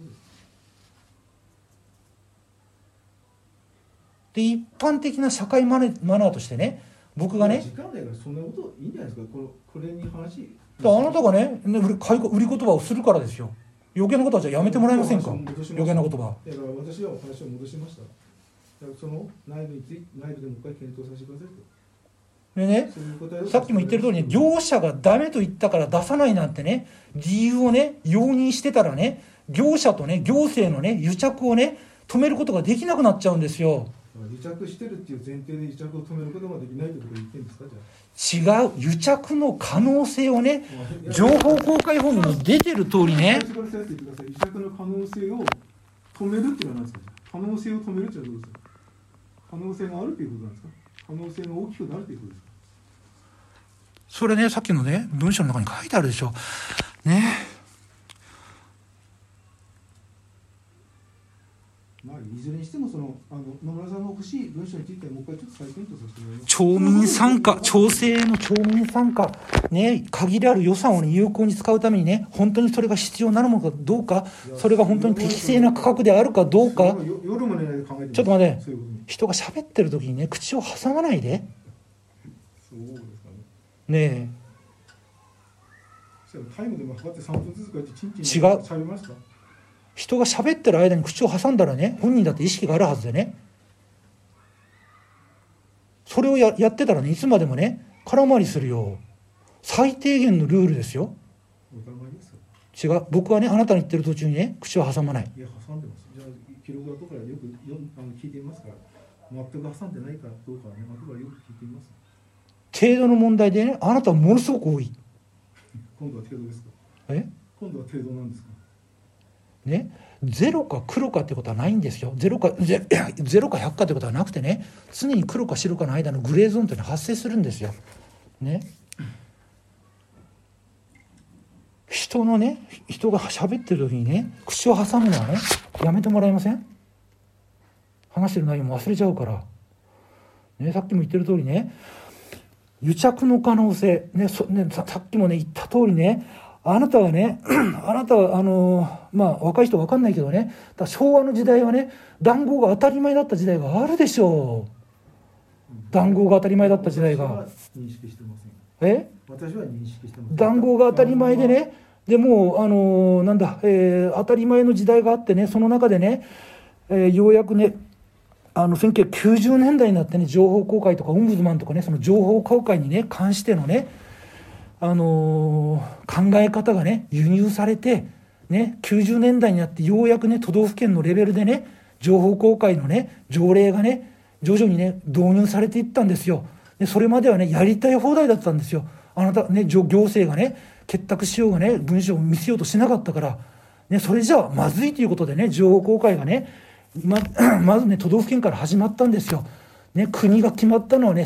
Speaker 1: で、一般的な社会マナーとしてね、僕がね、
Speaker 2: 時間ないからそんなこといいんじゃないですか。これに話。
Speaker 1: あなたがね、売り言葉をするからですよ。余計なことはじゃあやめてもらえませんか、余計な言葉。
Speaker 2: だから私はお話を戻しました。だからその内部でもう一回検討させてくださいと。
Speaker 1: でね、
Speaker 2: そういう答えを
Speaker 1: さっきも言ってる通りね、業者がダメと言ったから出さないなんてね、理由をね、容認してたらね、業者とね、行政のね、癒着をね、止めることができなくなっちゃうんですよ。
Speaker 2: 癒着してるっていう前提で癒着を止めることができないということを言ってるんですか。じゃあ
Speaker 1: 違う、癒着の可能性をね、情報公開法に出てる通りね、
Speaker 2: 癒着の可能性を止めるっていうのは何ですか。可能性を止めるっていうのはどうですか。可能性があるということなんですか。可能性が大きくなるということですか。
Speaker 1: それね、さっきのね、文章の中に書いてあるでしょ。ね。
Speaker 2: まあ、いずれにしても野村さんが欲しい文章についてはもう一回ちょっと再検討させてもらいます。
Speaker 1: 町民参加、町政の町民参加、ね、限りある予算を、ね、有効に使うためにね、本当にそれが必要なのかどうか、それが本当に適正な価格であるかどうか。
Speaker 2: 夜も寝ないで考えてます。
Speaker 1: ちょっと待って、
Speaker 2: そういうことに
Speaker 1: 人が喋ってる時にね、口を挟まないで。
Speaker 2: そうですかね。
Speaker 1: ね
Speaker 2: タイムでも測って3分ずつこうやってチンチン
Speaker 1: 違う
Speaker 2: 喋りますか。
Speaker 1: 人が喋ってる間に口を挟んだらね、本人だって意識があるはずでね、それをやってたらね、いつまでもね、空回りするよ。最低限のルールですよ。
Speaker 2: お互いですよ。
Speaker 1: 違う、僕はね、あなたの言ってる途中にね、口を挟まない。
Speaker 2: いや、挟んでます。じゃあ記録後からよく聞いてみますから、全く挟んでないかどうかはね、後からよく聞いてみます。
Speaker 1: 程度の問題でね、あなたはものすごく多い。
Speaker 2: 今度は程度ですか。
Speaker 1: え？
Speaker 2: 今度は程度なんですか。
Speaker 1: ね、ゼロか黒かってことはないんですよ。ゼロか100かってことはなくてね、常に黒か白かの間のグレーゾーンというのは発生するんですよ。ね。人が喋ってる時にね、口を挟むのはね、やめてもらえません？話してる内容も忘れちゃうから。ね、さっきも言ってる通りね、 癒着の可能性、ね、さっきもね言った通りね、あなたは若い人わかんないけどね、だ昭和の時代はね、談合が当たり前だった時代があるでしょう。談合が当たり前だった時代が。
Speaker 2: 私は認識してません。私は認識してません。
Speaker 1: 談合が当たり前でね、でも当たり前の時代があってね、その中でね、ようやくね、1990年代になってね、情報公開とかオンブズマンとかね、その情報公開にね関してのね、考え方がね輸入されてね、90年代になってようやくね都道府県のレベルでね情報公開のね条例がね徐々にね導入されていったんですよ。でそれまではねやりたい放題だったんですよ。あなたね、行政がね結託しようがね文書を見せようとしなかったからね、それじゃあまずいということでね、情報公開がねまずね都道府県から始まったんですよ。ね、国が決まったのはね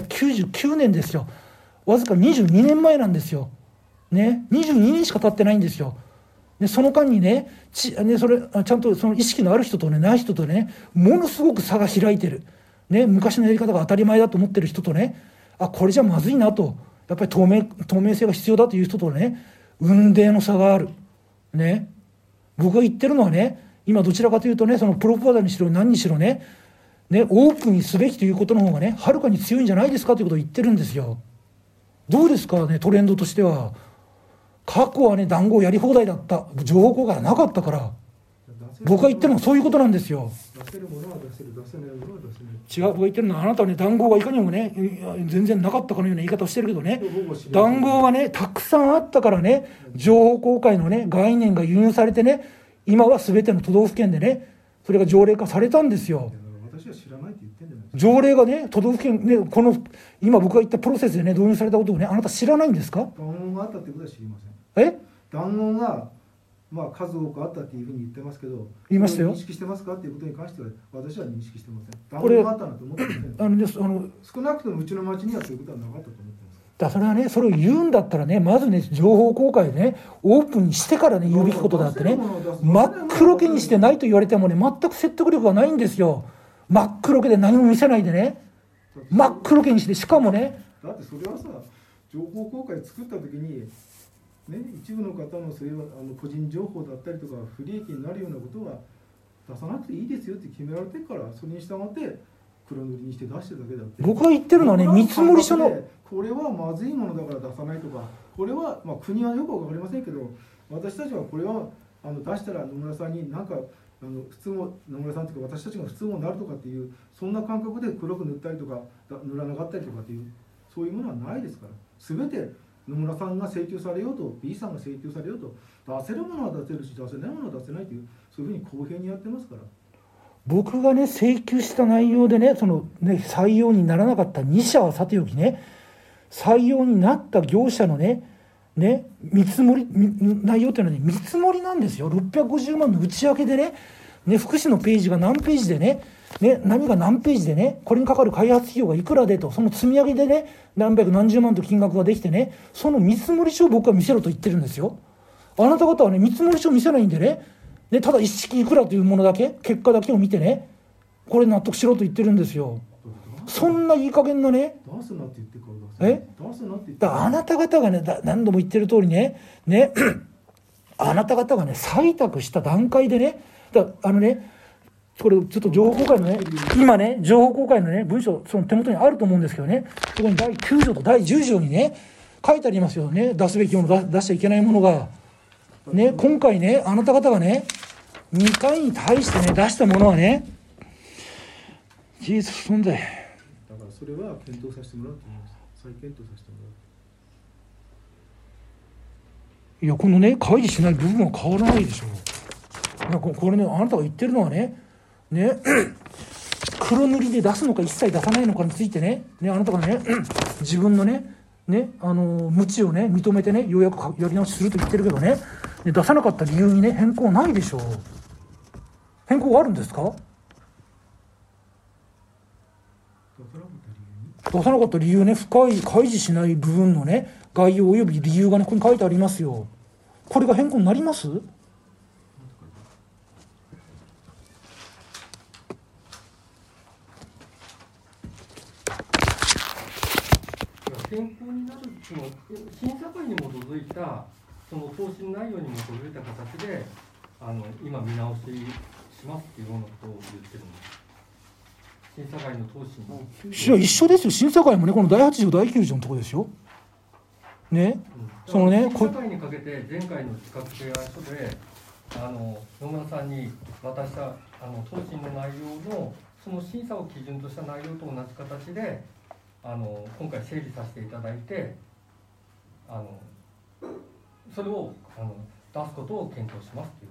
Speaker 1: 1999年ですよ。わずか22年前なんですよ。ね、22年しか経ってないんですよ。でその間にねちゃんとその意識のある人とねない人とねものすごく差が開いてる、ね、昔のやり方が当たり前だと思ってる人とね、これじゃまずいなと、やっぱり透明性が必要だという人とね雲泥の差がある、ね、僕が言ってるのはね、今どちらかというとね、そのプロパガンダにしろ何にしろねオープンにすべきということの方がねはるかに強いんじゃないですかということを言ってるんですよ。どうですかね、トレンドとしては。過去はね談合やり放題だった、情報公開がなかったから、僕が言ってるのはそういうことなんですよ。
Speaker 2: 出せるものは出せる、出せないものは出せない。
Speaker 1: 違う、僕が言ってるのは、あなたはね談合がいかにもね全然なかったかのような言い方をしてるけどね、談合はねたくさんあったからね、情報公開のね概念が輸入されてね、今は全ての都道府県でねそれが条例化されたんですよ。
Speaker 2: 私は知らないって言ってんじゃないですか。
Speaker 1: 条例がね都道府県ね、この今僕が言ったプロセスでね導入されたことをね、あなた知らないんですか。
Speaker 2: 談合があったってことは知りません。談合が数多くあったっていうふうに言ってますけど、
Speaker 1: 言いましたよ。
Speaker 2: 認識してますかっていうことに関しては私は認識してません。談合があったなんて思ってません。少なくともうちの町にはそういうことはなかったと思ってます。
Speaker 1: それはね、それを言うんだったらね、まずね情報公開でねオープンにしてからね言うべきことだってね、真っ黒けにしてないと言われてもね全く説得力がないんですよ。真っ黒けで何も見せないでね、真っ黒けにして、しかもね、
Speaker 2: だってそれはさ、情報公開作った時にね、一部の方のそれは個人情報だったりとか不利益になるようなことは出さなくていいですよって決められてから、それに従って黒塗りにして出してるだけだって。
Speaker 1: 僕が言ってるのはね、見積書の
Speaker 2: これはまずいものだから出さないとか、これは国はよく分かりませんけど、私たちはこれは出したら野村さんに何か普通も野村さんというか私たちが普通もなるとかっていう、そんな感覚で黒く塗ったりとか塗らなかったりとかっていう、そういうものはないですから。全て野村さんが請求されようと B さんが請求されようと、出せるものは出せるし出せないものは出せないという、そういうふうに公平にやってますから。
Speaker 1: 僕がね請求した内容でね、採用にならなかった2社はさておきね、採用になった業者のね見積もり内容というのはね見積もりなんですよ。650万の内訳でね福祉のページが何ページでね何が何ページでね、これにかかる開発費用がいくらでと、その積み上げでね何百何十万と金額ができてね、その見積もり書を僕は見せろと言ってるんですよ。あなた方はね見積もり書を見せないんでね、ただ一式いくらというものだけ、結果だけを見てね、これ納得しろと言ってるんですよ。そんないい加減なね、
Speaker 2: 出すなって言ってから出すなって言って
Speaker 1: あなた方がね何度も言ってる通りねあなた方がね採択した段階でね、これちょっと情報公開のね、今ね情報公開のね文書、その手元にあると思うんですけどね、そこに第9条と第10条にね書いてありますよね、出すべきもの、出しちゃいけないものがね。今回ねあなた方がね2回に対してね出したものはね事実不存在だ
Speaker 2: から、それは検討させてもらうと思います。再検討させてもらう。
Speaker 1: いや、このね開示しない部分は変わらないでしょ。これね、あなたが言ってるのはね黒塗りで出すのか一切出さないのかについてねあなたがね自分の無知をね認めてねようやくやり直しすると言ってるけどね、出さなかった理由にね変更ないでしょう。変更があるんですか。出さなかった理由ね、深い開示しない部分のね概要及び理由がねここに書いてありますよ。これが変更になります？
Speaker 3: 変更になるその審査会に基づいたその答申内容に基づいた形で今見直ししますっていうようなことを言ってるんです。審査会の答申
Speaker 1: 一緒ですよ。審査会もねこの第8条第9条のところですよ。ね、そのね
Speaker 3: 審査会にかけて前回の企画提案書で野村さんに渡した答申の内容のその審査を基準とした内容と同じ形で今回整理させていただいてそれを出すことを検討しますという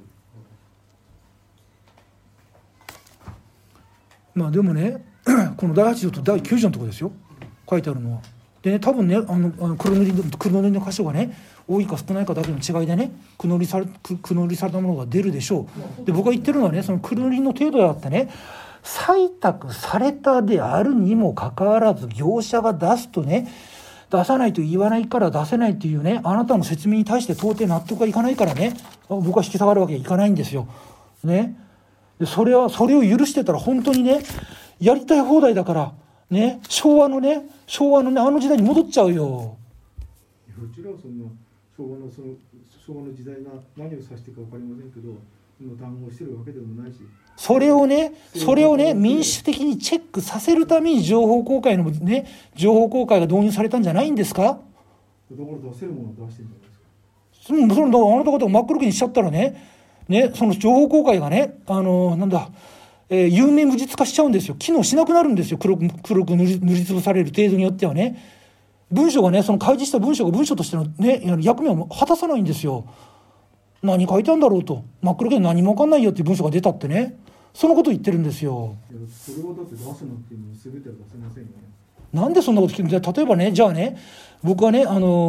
Speaker 1: まあでもねこの第8条と第9条のところですよ書いてあるのは。でね多分ね黒塗りの箇所がね多いか少ないかだけの違いでね黒塗りされたものが出るでしょう。で僕が言ってるのはねその黒塗りの程度であってね採択されたであるにもかかわらず業者が出すとね出さないと言わないから出せないっていうねあなたの説明に対して到底納得がいかないからね僕は引き下がるわけにはいかないんですよ。ね、でそれを許してたら本当にねやりたい放題だからね昭和のねあの時代に戻っちゃうよ。
Speaker 2: うちらはそんな昭和の時代が何を指してるか分かりませんけど談合してるわけでもないし
Speaker 1: それをね民主的にチェックさせるために情報公開が導入されたんじゃないんですか。
Speaker 2: だから出せるものを出してるんじゃないですか。
Speaker 1: そのあなた方が真っ黒けにしちゃったらねその情報公開がね有名無実化しちゃうんですよ。機能しなくなるんですよ。黒く塗りつぶされる程度によってはね文章がねその開示した文章が文章としてのね役目を果たさないんですよ。何書いてあるんだろうと真っ黒けで何も分かんないよっていう文章が出たってねそのことを言ってるんですよ。
Speaker 2: それをだって出すのっていうのは全ては出せませんよね。
Speaker 1: なんでそんなこと聞くんだ。例えばねじゃあね僕はね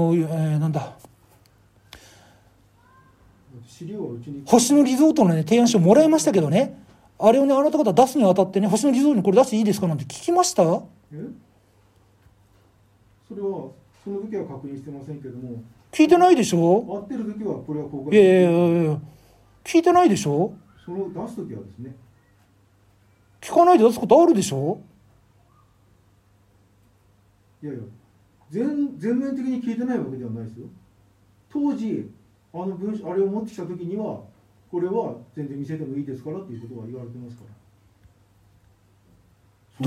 Speaker 1: 星野リゾートのね提案書もらいましたけどねあれをねあなた方出すにあたってね星野リゾートにこれ出していいですかなんて聞きました？
Speaker 2: それはその時は確認してませんけども
Speaker 1: 聞いてないでしょ。
Speaker 2: 合ってる時はこれは公開
Speaker 1: 聞いてないでしょ。
Speaker 2: それを出す時はですね
Speaker 1: 聞かないで出すことあるでしょ。
Speaker 2: いや全面的に聞いてないわけではないですよ。当時あれを持ってきた時にはこれは全然見せてもいいですからっていうことは言われてますから。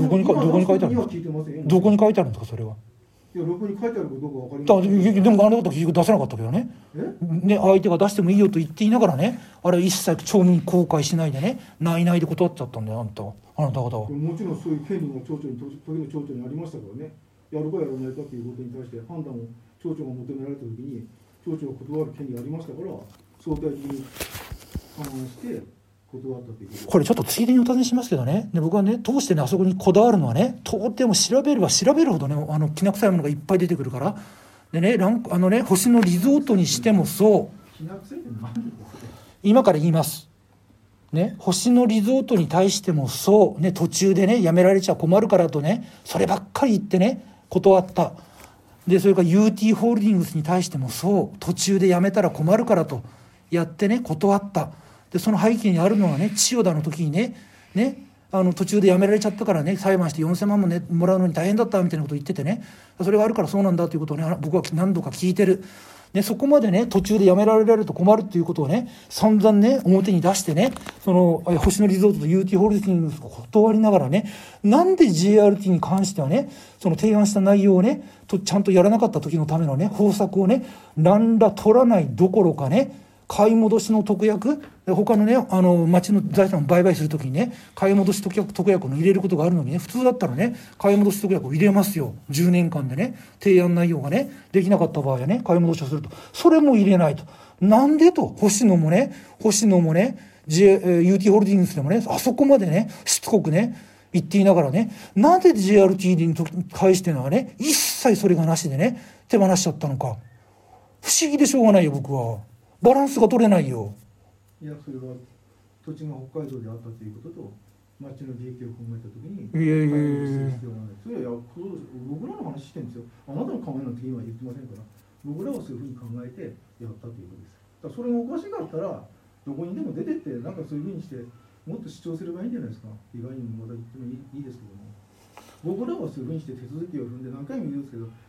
Speaker 1: どこに書いてあるんですか。どこに書いてあるんですかそれは。
Speaker 2: いやどこに書いてあるかどうか分かりません。
Speaker 1: でもあなた方結局出せなかったけどね。相手が出してもいいよと言っていながらねあれ一切町民に公開しないでね内々で断っちゃったんだよあなた方は。
Speaker 2: もちろんそういう権利も時の町長にありましたからねやるかやらないかということに対して判断を町長が求められた時に町長が断る権利がありましたから相対的に判断して断ったということ。
Speaker 1: これちょっとついでにお尋ねしますけどねで僕はね通してねあそこにこだわるのはねとっても調べれば調べるほどねきな臭いものがいっぱい出てくるからでね星野リゾートにしてもそう
Speaker 2: きな臭いって何ですか。
Speaker 1: 今から言いますね、星野リゾートに対してもそうね途中でねやめられちゃ困るからとねそればっかり言ってね断った。でそれから UT ホールディングスに対してもそう途中でやめたら困るからとやってね断った。でその背景にあるのはね千代田の時にね途中でやめられちゃったからね裁判して4000万も、ね、もらうのに大変だったみたいなことを言っててねそれがあるからそうなんだということをね僕は何度か聞いてる。ね、そこまでね途中でやめられると困るっていうことをね散々ね表に出してねその星野リゾートと UT ホールディングスを断りながらねなんで JRT に関してはねその提案した内容をねちゃんとやらなかった時のためのね方策をね何ら取らないどころかね買い戻しの特約他のね町の財産を売買するときにね買い戻し特約を入れることがあるのにね普通だったらね買い戻し特約を入れますよ。10年間でね提案内容がねできなかった場合はね買い戻しをするとそれも入れないとなんでと星野もね UT ホールディングスでもねあそこまでねしつこくね言っていながらねなんで JRT に返してのはね一切それがなしでね手放しちゃったのか不思議でしょうがないよ。僕はバランスが取れないよ。
Speaker 2: いやそれは土地が北海道であったということと町の利益を考えたときにそれは僕らの話してるんですよ。あなたの考えなんて今言ってませんから僕らはそういうふうに考えてやったということです。だからそれがおかしかったらどこにでも出てってなんかそういうふうにしてもっと主張すればいいんじゃないですか。意外にもまだ言ってもいいですけども僕らはそういうふうにして手続きを踏んで何回も言うんですけど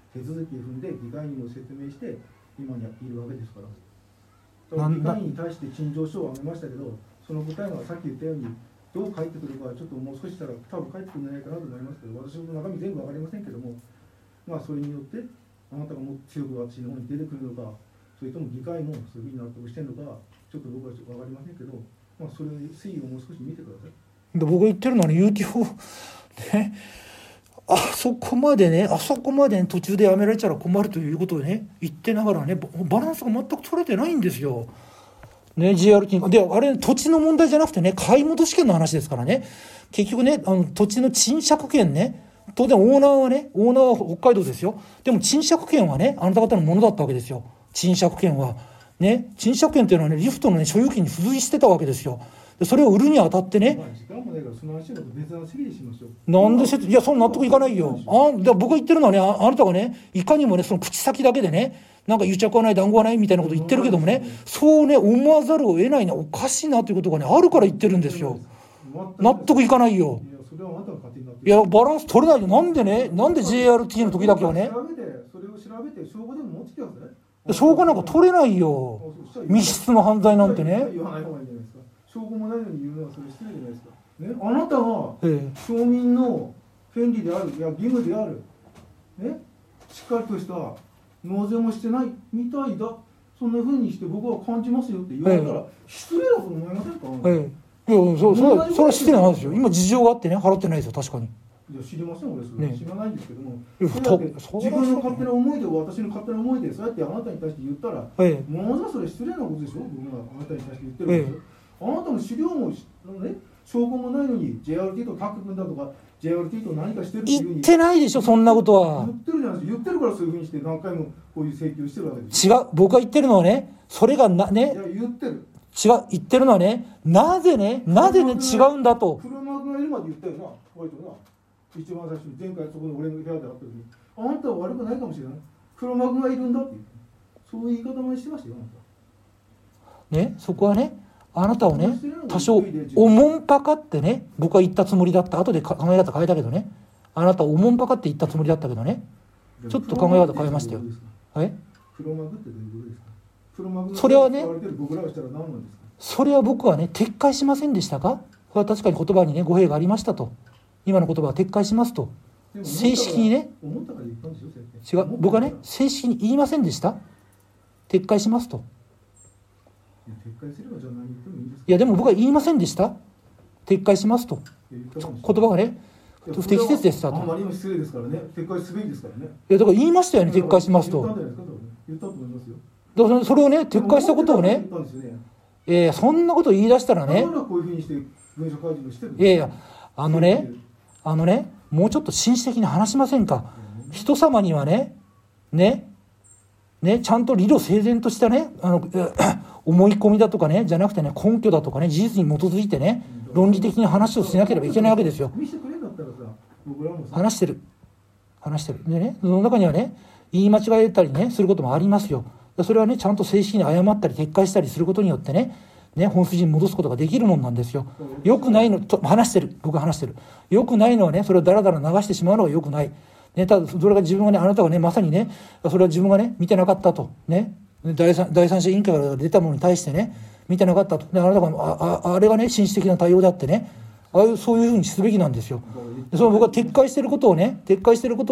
Speaker 2: 手続きを踏んで議会にも説明して今にいるわけですから。議会に対して陳情書を挙げましたけど、その具体がさっき言ったようにどう返ってくるかはちょっともう少ししたら多分返ってくるんじゃないかなと思いますけど、私の中身全部わかりませんけども、まあそれによってあなたがもっと強く私の方に出てくるのか、それとも議会もそういうふうに納得してるのか、ちょっと僕は分かりませんけど、まあそれの推移をもう少し見てください。
Speaker 1: で僕が言ってるのはね、UTO ね、あそこまでね、途中でやめられちゃ困るということをね言ってながらね、バランスが全く取れてないんですよ。ね、JRT であれ土地の問題じゃなくてね、買い戻し権の話ですからね。結局ね、土地の賃借権ね、当然オーナーは北海道ですよ。でも賃借権はね、あなた方のものだったわけですよ。賃借権はね、賃借権っていうのはね、リフトの、ね、所有権に付随してたわけですよ。でそれを売るにあたってね、なんでいや、そんな納得いかないよ。僕が言ってるのはね、あなたがね、いかにもね、その口先だけでね、なんか癒着はない、談合はないみたいなこと言ってるけどもね、そうね、思わざるを得ないね、おかしいなということがね、あるから言ってるんですよ。納得いかないよ。いや、バランス取れないよ。なんで JRT の時だけはね、証拠なんか取れないよ。密室の犯罪なんてね。
Speaker 2: 証拠もないのに言うのはそれ失礼じゃないですか。ね、あなたが町民の権利である、いや義務である、ね、しっかりとした納税もしてないみたいだ、そんな風にして僕は感じますよって言われたら失礼だと思いませんか。
Speaker 1: いや、それは失礼なんですよ。今事情があってね、払ってないですよ、確かに。
Speaker 2: いや知りません、俺それ、知らないんですけども、自分の勝手な思いで、私の勝手な思いでそうやってあなたに対して言ったら、ものすごいそれ失礼なことでしょ。僕があなたに対して言ってるんですよ。あなたの資料も、ね、証拠もないのに JRT とタッグ組んだとか JRT と何かしてるっていうふうに
Speaker 1: 言ってないでしょ、そんなことは。
Speaker 2: 言ってるじゃないですか。言ってるからそういうふうにして何回もこういう請求してるわけです。
Speaker 1: 違う、僕が言ってるのはね、それがね、
Speaker 2: いや言ってる。
Speaker 1: 言ってるのはね、なぜね違うんだと。
Speaker 2: 黒幕がいるまで言ったよな、割とな。一番最初に前回そこの俺の部屋で会った時に、あなたは悪くないかもしれない。黒幕がいるんだっていう、そういう言い方もしてましたよ、あなた。
Speaker 1: ね、そこはね。あなたをね、多少おもんぱかってね、僕は言ったつもりだった。後で考え方変えたけどね、あなたをおもんぱかって言ったつもりだったけどね、ちょっと考え方変えましたよ。
Speaker 2: 黒幕ってどういうことですか。黒幕
Speaker 1: それはね、
Speaker 2: 僕らがしたら何なんですか。
Speaker 1: それは僕はね、撤回しませんでしたか。これは確かに言葉にね、語弊がありましたと。今の言葉は撤回しますと。正式にね、違う、僕はね、正式に言いませんでした。撤回しますと。いやでも僕は言いませんでした。撤回しますと。言葉がね、不適切でしたと。
Speaker 2: あまりにも失礼ですからね。撤回すべきですからね。
Speaker 1: いやだから言いましたよね、撤回しますと。
Speaker 2: 言ったと思いますよ。
Speaker 1: だからそれをね、撤回したことをね、そんなことを言い出したらね、いやいや、あのね、もうちょっと紳士的に話しませんか。人様にはね、ちゃんと理路整然としたね、思い込みだとかね、じゃなくてね、根拠だとかね、事実に基づいてね、論理的に話をしなければいけないわけですよ。話してる。でね、その中にはね、言い間違えたりね、することもありますよ。それはね、ちゃんと正式に謝ったり撤回したりすることによってね、本筋に戻すことができるもんなんですよ。よくないのと僕は話してる。よくないのはね、それをだらだら流してしまうのがよくない。ただそれが自分がね、あなたがね、まさにね、それは自分がね、見てなかったとね、第三者委員会から出たものに対してね、見てなかったと。あなたがあれがね、紳士的な対応であってね、そういうふうにすべきなんですよ。でその僕が撤回していることをね、あ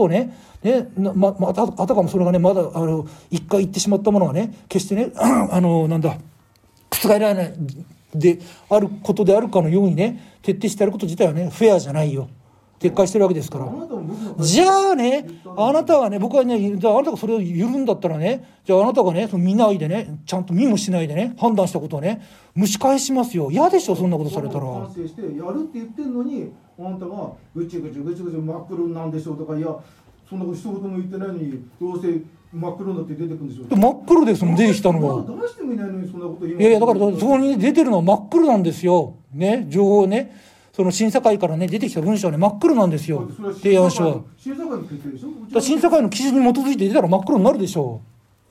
Speaker 1: たかもそれがね、まだ一回言ってしまったものはね、決してね、覆られないであることであるかのようにね、徹底してやること自体はね、フェアじゃないよ。撤回してるわけですから。じゃあね、あなたはね、僕はね、じゃああなたがそれを言うんだったらね、じゃああなたがね、見ないでね、ちゃんと見もしないでね、判断したことをね、蒸し返しますよ。嫌でしょ、そんなことされたら。
Speaker 2: 反省してやるって言ってんのに、あなたがぐちぐち真っ黒なんでしょうとか、いや、そんなこと一言も言ってないのに、どうせ真っ黒になって出てくるんでしょう。
Speaker 1: 真っ黒ですもん、出てきたのは。
Speaker 2: 出してもいないのにそんなこと言う。
Speaker 1: いやだからそこに出てるのは真っ黒なんですよ。ね、情報ね。その審査会からね出てきた文章はね真っ黒なんですよ。提案書は。
Speaker 2: 審査会の決定でしょ。
Speaker 1: 審査会の基準に基づいて出たら真っ黒になるでしょう。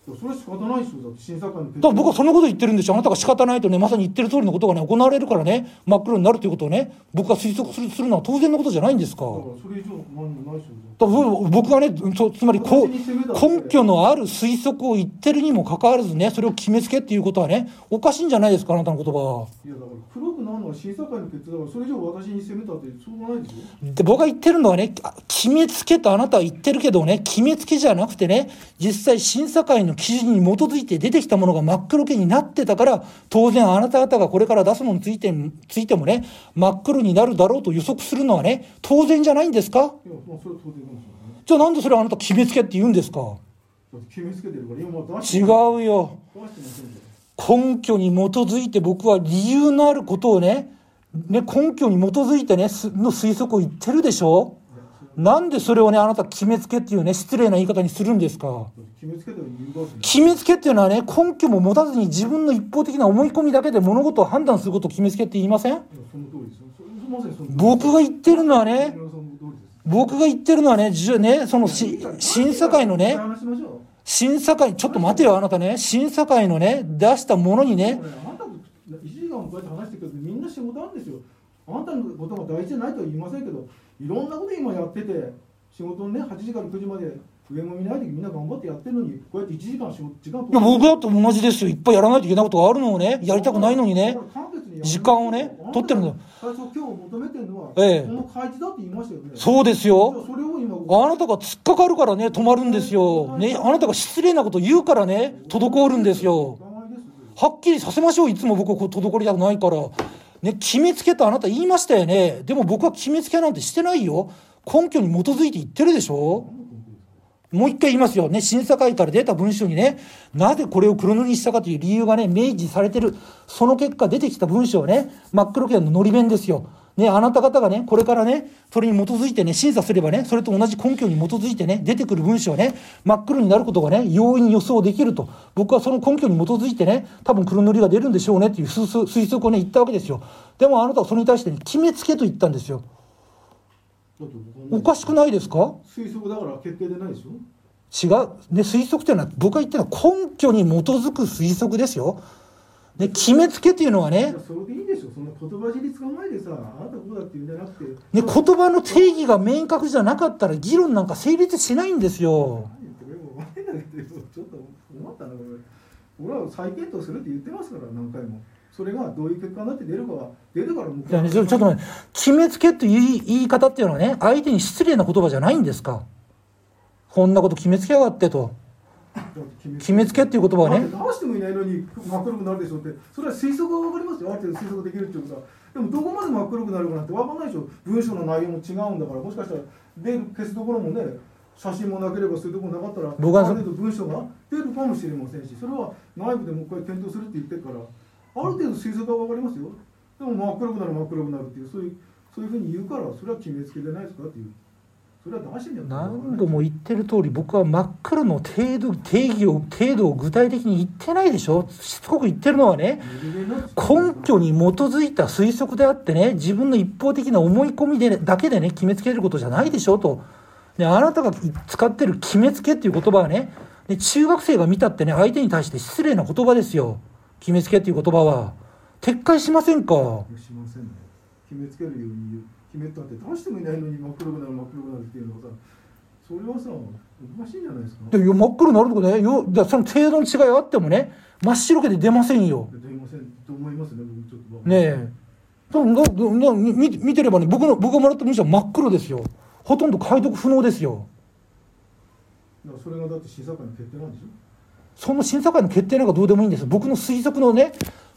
Speaker 2: それ仕方ないでしょ。だって審査会の決定。
Speaker 1: だから僕はそのことを言ってるんですよ。あなたが仕方ないとね、まさに言ってる通りのことがね、行われるからね、真っ黒になるということをね、僕が推測するのは当然のことじゃないんですか。
Speaker 2: だからそれ以上何もないでしょ。
Speaker 1: だから僕がね、つまり根拠のある推測を言ってるにもかかわらずね、それを決めつけっていうことはね、おかしいんじゃないですか、あなたの言葉は。
Speaker 2: いやだから黒くなるのは審査会の決定だから、それ以上私に責めたってしょうがないでしょ。
Speaker 1: で僕が言ってるのはね、決めつけとあなたは言ってるけどね、決めつけじゃなくてね、実際審査会の基準に基づいて出てきたものが真っ黒けになってたから、当然あなた方がこれから出すものについてもね、真っ黒になるだろうと予測するのはね、当然じゃないんですか。
Speaker 2: いや、まあそれは当然なんですよね。
Speaker 1: じゃあなんでそれはあなた決めつけって言うんですか。
Speaker 2: だって決めつけてるから今出して
Speaker 1: 違うよ。
Speaker 2: 出してませんけど。
Speaker 1: 根拠に基づいて僕は理由のあることをね、根拠に基づいてね、の推測を言ってるでしょ。なんでそれをね、あなた決めつけっていうね、失礼な言い方にするんですか。
Speaker 2: 決めつけてる理由があるんですよ。
Speaker 1: 決めつけっていうのはね、根拠も持たずに自分の一方的な思い込みだけで物事を判断することを決めつけって言いません？
Speaker 2: いやその通りですよ。まさにその通りです。
Speaker 1: 僕が言ってるのはね、
Speaker 2: その通りです。
Speaker 1: 僕が言ってるのはね、その審査会のね、
Speaker 2: 話しましょう。
Speaker 1: 審査会、ちょっと待てよ、あなたね、審査会のね、出したものにね、
Speaker 2: あなたと1時間もこうやって話してるけど、みんな仕事あるんですよ。あなたのことが大事じゃないとは言いませんけど、いろんなこと今やってて、仕事をね、8時から9時まで上も見ないでみんな頑張ってやってるのに、こうやって1時間時間
Speaker 1: いや僕だって同じですよ。いっぱいやらないといけないことがあるのをね、やりたくないのにね、時間をね、取ってるの。
Speaker 2: 最初今日求めてるのは、
Speaker 1: ええ
Speaker 2: その開示だって言いましたよね。
Speaker 1: そうですよ。
Speaker 2: それを今
Speaker 1: あなたが突っかかるからね、止まるんですよ。ね、あなたが失礼なこと言うからね、滞るんですよ。はっきりさせましょう、いつも僕は滞りたくないから。ね、決めつけとあなた言いましたよね。でも僕は決めつけなんてしてないよ。根拠に基づいて言ってるでしょ。もう一回言いますよね。審査会から出た文書にね、なぜこれを黒塗りにしたかという理由がね、明示されてる。その結果出てきた文書はね、真っ黒けののり弁ですよ。ね、あなた方がね、これからね、それに基づいてね、審査すればね、それと同じ根拠に基づいてね、出てくる文書はね、真っ黒になることがね、容易に予想できると。僕はその根拠に基づいてね、多分黒塗りが出るんでしょうねっていう推測をね、言ったわけですよ。でもあなたはそれに対してね、決めつけと言ったんですよ。おかしくないですか？
Speaker 2: 推測だから決定でないでしょ。
Speaker 1: 違う。ね、推測というのは、僕が言ってるのは根拠に基づく推測ですよ。ね、決めつけっていうのはね、
Speaker 2: それでいいでしょ。そんな言葉尻使わないでさ、あなたこうだって言うんじゃなくて。
Speaker 1: ね、言葉の定義が明確じゃなかったら議論なんか成立しないんですよ。
Speaker 2: 何言ってるちょっと思ったな、俺は再検討するって言ってますから、何回も。それがどういう結果になって出るかは、出るからもう。
Speaker 1: じゃあね、ちょっと待って、決めつけという言い方っていうのはね、相手に失礼な言葉じゃないんですか。こんなこと決めつけやがってと。決めつけっていう言葉はね、
Speaker 2: 出してもいないのに真っ黒くなるでしょって、それは推測が分かりますよ。ある程度推測できるっていうことは。でもどこまで真っ黒くなるかなんて分かんないでしょ。文章の内容も違うんだから、もしかしたら消すところもね、写真もなければそういうところなかったら、
Speaker 1: 僕は
Speaker 2: ある程度文章が出るかもしれませんし、それは内部でもう一回検討するって言ってるから、ある程度推測が分かりますよ。でも真っ黒くなる真っ黒くなるっていう、そういうふうに言うから、それは決めつけじゃないですかっていう。それは出してんじゃないですか。
Speaker 1: 何度も言ってる通り、僕は真っ黒の程度を具体的に言ってないでしょ。しつこく言ってるのはね、根拠に基づいた推測であってね、自分の一方的な思い込みでだけでね、決めつけることじゃないでしょと。ね、あなたが使ってる決めつけっていう言葉はね、中学生が見たってね、相手に対して失礼な言葉ですよ。決めつけっていう言葉は。撤回しませんか？
Speaker 2: しませんね。決めつけるように言う。決めたって出してもいないのに真っ黒くなる真っ黒くなるっていうのはさ、それはさ、おかしいんじゃないですか。
Speaker 1: で真っ黒になるとこね、その程度の違いはあってもね、真っ白けで出ませんよ。
Speaker 2: 出ませんと思いますね、僕ちょっと。
Speaker 1: ねえ。見てればね、僕がもらった文章は真っ黒ですよ。ほとんど解読不能ですよ。
Speaker 2: だからそれがだって審査会の決定なんでしょ。
Speaker 1: その審査会の決定なんかどうでもいいんです。僕の推測のね、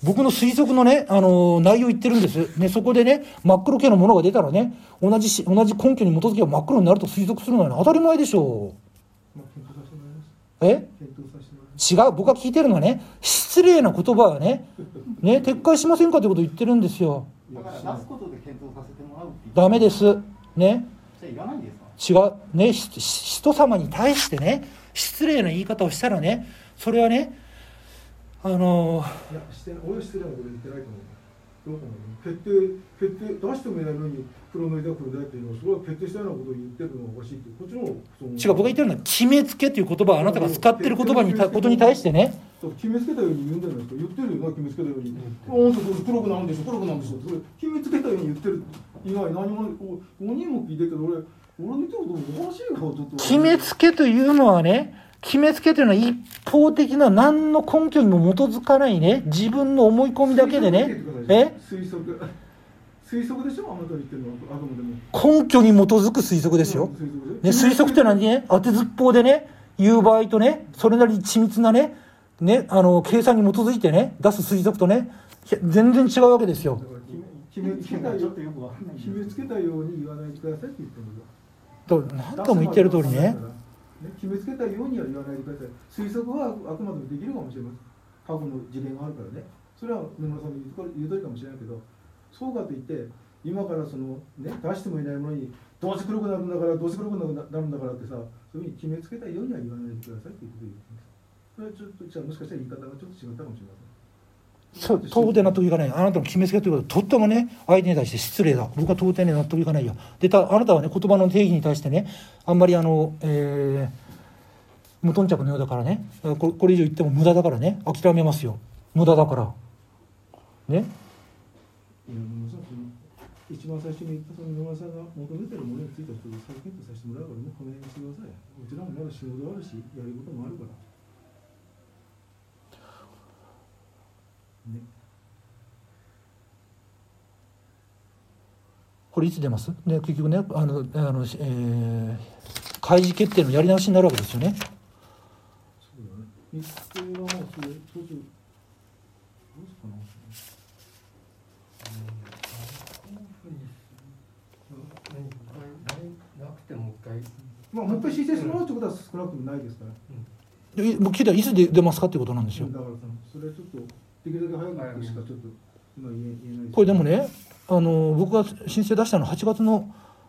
Speaker 1: 内容言ってるんです。ね、そこでね、真っ黒系のものが出たらね、同じ根拠に基づけば真っ黒になると推測するのは、ね、当たり前でしょう。
Speaker 2: 検討させてもらいます。検討させてもらいます。
Speaker 1: 違う。僕が聞いてるのはね、失礼な言葉はね、撤回しませんかということを言ってるんですよ。
Speaker 4: だから出すことで検討させてもらうっていう。
Speaker 1: ダメです。ね。
Speaker 4: じゃあいらないんですか？
Speaker 1: 違う。ね、人様に対してね、失礼な言い方をしたらね、それはね、
Speaker 2: いや、俺は失礼なこと言ってないと思う。どうかな。決定出してもいないのに黒塗りだ黒だっていうのをそれを決定したようなことを言ってるのがおかしいって、こっちもそう
Speaker 1: 違う、僕が言ってるのは決めつけという言葉はあなたが使ってる言葉にことに対してね、
Speaker 2: 決めつけたように言うんじゃないですか。言ってるよな、決めつけたように。あんたそれ黒くなんでしょ、黒くなんでしょ。それ決めつけたように言ってる以外何も5人も聞いてるけど、俺見てることおかしいよ、ちょっと。
Speaker 1: 決めつけというのはね、決めつけというのは一方的な何の根拠にも基づかないね、自分の思い込みだけでね、
Speaker 2: 推測でしょ、あなたに言ってるのはあくまでも
Speaker 1: 根拠に基づく推測ですよ。ね、推測というのはね、当てずっぽうでね、言う場合とね、それなりに緻密なね、計算に基づいてね、出す推測とね、全然違うわけですよ。
Speaker 2: 決めつけたように言わないでくださいって言ってるんだ。
Speaker 1: 何度も言ってる通りね。
Speaker 2: 決めつけたようには言わないでください。推測はあくまでもできるかもしれません。過去の事例があるからね。それは野村さんの言う通りかもしれないけど、そうかといって今からそのね出してもいないものにどうせ黒くなるんだからどうせ黒くなるんだからってさ、そういうふうに決めつけたようには言わないでくださいっていうことを言ってます。それはちょっとじゃあもしかしたら言い方がちょっと違ったかもしれません。
Speaker 1: 到底納得いかない。あなたの決めつけということはとってもね、相手に対して失礼だ。僕は到底ね納得いかないよ。であなたはね、言葉の定義に対してね、あんまり無頓着のようだからね、これ以上言っても無駄だからね、諦めますよ。無駄だからね。
Speaker 2: 一番最初に言ったその野村さんが求めてるものについては再検討させてもらうからもうこの辺にしてください。うちらもまだ仕事あるしやることもあるからね。
Speaker 1: これいつ出ますね。結局ね、開示決定のやり直しになるわけですよね。
Speaker 2: そうだね。日程はもうそれどうするかな。まあ、もう一回申請してもらうってことは少なくともないですから、
Speaker 1: 僕聞いたらいつ出ますかってことなんですよ。
Speaker 2: だからそれはちょっとできるだけ早くしかちょっと今言えないです。
Speaker 1: これでもね、僕が申請出したのは8月の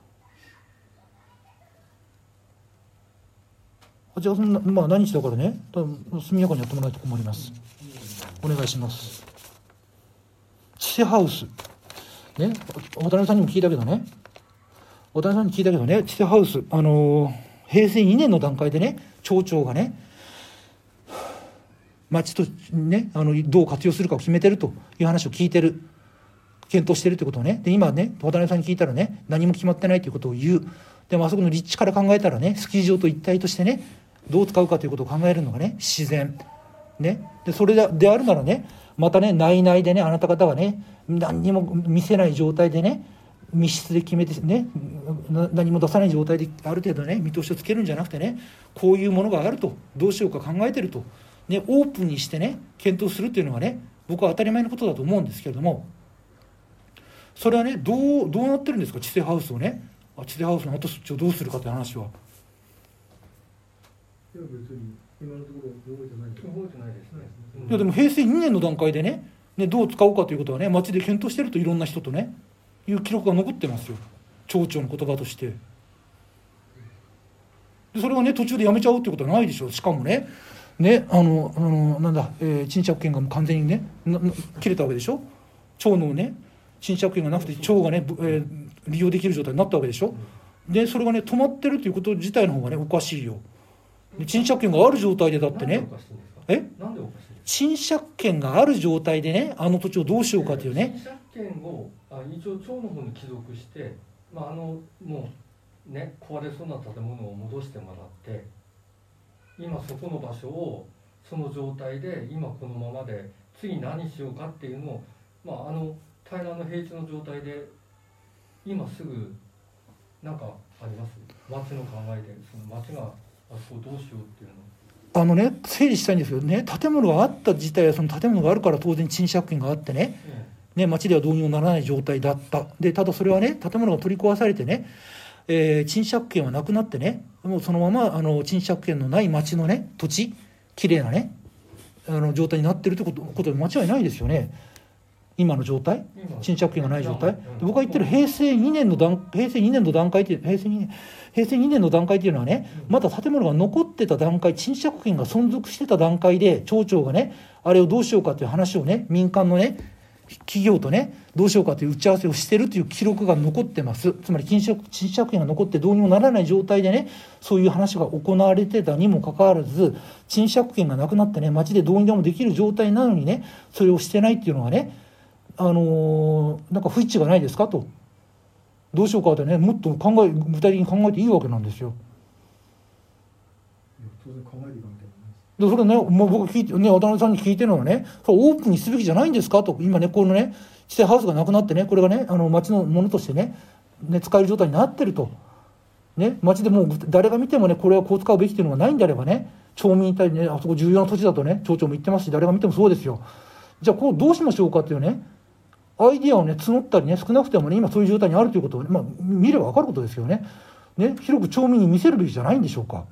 Speaker 1: まあ何日だからね、速やかにやってもらうと困ります。お願いします。千世ハウスね、渡辺さんにも聞いたけどね、千世ハウス、平成2年の段階でね、町長がね、町とね、どう活用するかを決めてるという話を聞いてる、検討してるってことをね、で今ね、渡辺さんに聞いたらね、何も決まってないということを言う。でもあそこの立地から考えたらね、スキー場と一体としてね、どう使うかということを考えるのがね、自然。ね、でそれであるならね、またね、内々でね、あなた方はね、何にも見せない状態でね、密室で決めてね、何も出さない状態である程度ね、見通しをつけるんじゃなくてね、こういうものがあると、どうしようか考えてると、ね、オープンにしてね、検討するっていうのがね、僕は当たり前のことだと思うんですけれども、それはね、どうなってるんですか、千世ハウスをね、千世ハウスの後処置をどうするかという話は。
Speaker 2: いや別に今のところ動いてない
Speaker 3: ですね。
Speaker 1: いやでも平成2年の段階でね、どう使おうかということはね、町で検討してるといろんな人とね、いう記録が残ってますよ、町長の言葉として。でそれをね、途中でやめちゃおうってことはないでしょ。しかもね、賃借権がもう完全にね、切れたわけでしょ。町のね、賃借権がなくて町がね、利用できる状態になったわけでしょ。でそれがね、止まってるということ自体の方がね、おかしいよ。賃借権がある状態でだってね、賃借権がある状態でね、土地をどうしようかというね、
Speaker 3: 賃借権を一応町の方に帰属して、もうね、壊れそうな建物を戻してもらって、今そこの場所をその状態で今このままで次何しようかっていうのを、平らの平地の状態で今すぐなんかあります？町の考えで、その町があそこどうしようっていうの。
Speaker 1: 整理したいんですけどね、建物があった自体はその建物があるから当然賃借権があってね、町ではどうにもならない状態だった。でただそれはね、建物が取り壊されてね、賃借権はなくなってね、もうそのまま賃借権のない町のね、土地、きれいなね、状態になってるってことで間違いないですよね。今の状態、賃借権がない状態。僕が言ってる平成2年の段階っていうのはね、まだ建物が残ってた段階、賃借権が存続してた段階で町長がね、あれをどうしようかという話をね、民間のね、 企業とねどうしようかという打ち合わせをしているという記録が残ってます。つまり賃借権が残ってどうにもならない状態でねそういう話が行われてたにもかかわらず、賃借権がなくなってね町でどうにでもできる状態なのにねそれをしてないっていうのはねなんか不一致がないですかと。どうしようかってねもっと具体的に考えていいわけなんですよ。
Speaker 2: 当然考えていかなきゃいけない。
Speaker 1: でそれね、もう僕聞いてね、渡辺さんに聞いてるのはね、それオープンにすべきじゃないんですかと。今ね、このね、指定ハウスがなくなってね、これがね、町のものとしてね、使える状態になってると。ね、町でもう誰が見てもね、これはこう使うべきっていうのがないんであればね、町民に対してね、あそこ重要な土地だとね、町長も言ってますし、誰が見てもそうですよ。じゃあ、こうどうしましょうかっていうね、アイディアをね、募ったりね、少なくてもね、今そういう状態にあるということをね、まあ、見れば分かることですよね。ね、広く町民に見せるべきじゃないんでしょうか。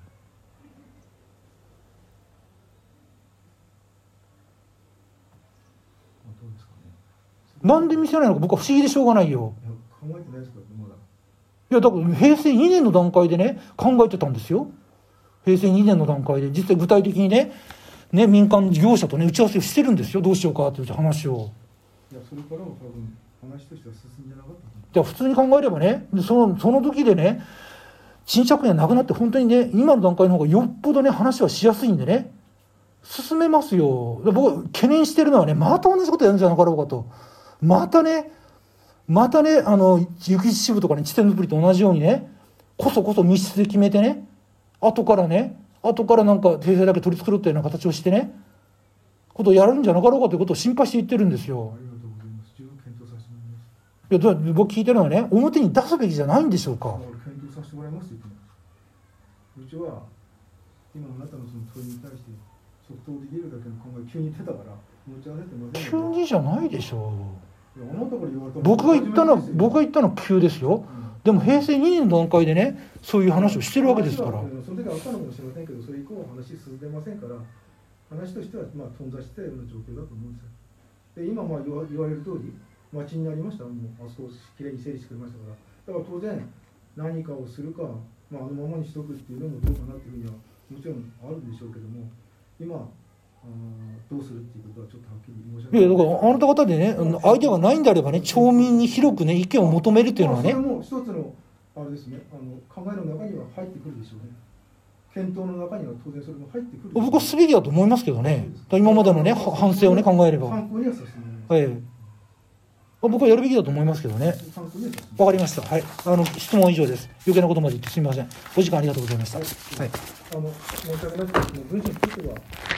Speaker 1: なんで見せないのか僕は不思議でしょうがないよ。
Speaker 2: いや考えてないですかまだ。
Speaker 1: いやだから平成2年の段階でね考えてたんですよ。平成2年の段階で実際具体的にね民間業者とね打ち合わせをしてるんですよ。どうしようかという話を。
Speaker 2: いやそれからも多分話としては進んでなかった。
Speaker 1: じゃあ普通に考えればねその時でね賃借権がなくなって本当にね今の段階の方がよっぽどね話はしやすいんでね進めますよ。僕懸念してるのはねまた同じことやるんじゃなかろうかと。またね雪支部とかね地点作りと同じようにねこそ密室で決めてね後からなんか訂正だけ取り繕ったような形をしてねことをやるんじゃなかろうかということを心配して言ってるんですよ。
Speaker 2: ありがとうございます。十分検討させてもらいます。
Speaker 1: いや僕聞いてるのはね表に出すべきじゃないんでしょうか。
Speaker 2: 検討させてもらいますって言ってます。うちは今あなたのその問いに対して即答できるだけの考え急に出たから持ち合わせてません
Speaker 1: 急にじゃないでしょう。
Speaker 2: あなたから言われた
Speaker 1: 僕が言ったのは急ですよ。でも平成2年の段階でねそういう話をしてるわけですから。
Speaker 2: その時はあったのかもしれませんけどそれ以降は話進んでませんから話としてはまあ頓挫してたような状況だと思うんですよ。で今まあ言われる通り町になりました。もうあそこをきれいに整理してくれましたからだから当然何かをするか、まあ、あのままにしとくっていうのもどうかなっていうふうにはもちろんあるんでしょうけども今どうするっていうことはちょっとはっきり申し訳ない。
Speaker 1: いやだからあなた方でねアイデアがないんであればね町民に広くね意見を求めるっていうのはね、
Speaker 2: それも一つのあれですね考えの中には入ってくるでしょうね。検討の中には当然それも入ってくる。
Speaker 1: 僕はすべきだと思いますけどね。今までのね反省をね考えれば
Speaker 2: 参考にはさせてもらいます。
Speaker 1: 僕はやるべきだと思いますけどね。
Speaker 2: 参考にはさせて
Speaker 1: わかりました。はい質問は以上です。余計なことまで言ってすみません。お時間ありがとうございました。
Speaker 2: 申し訳ないですけど文章については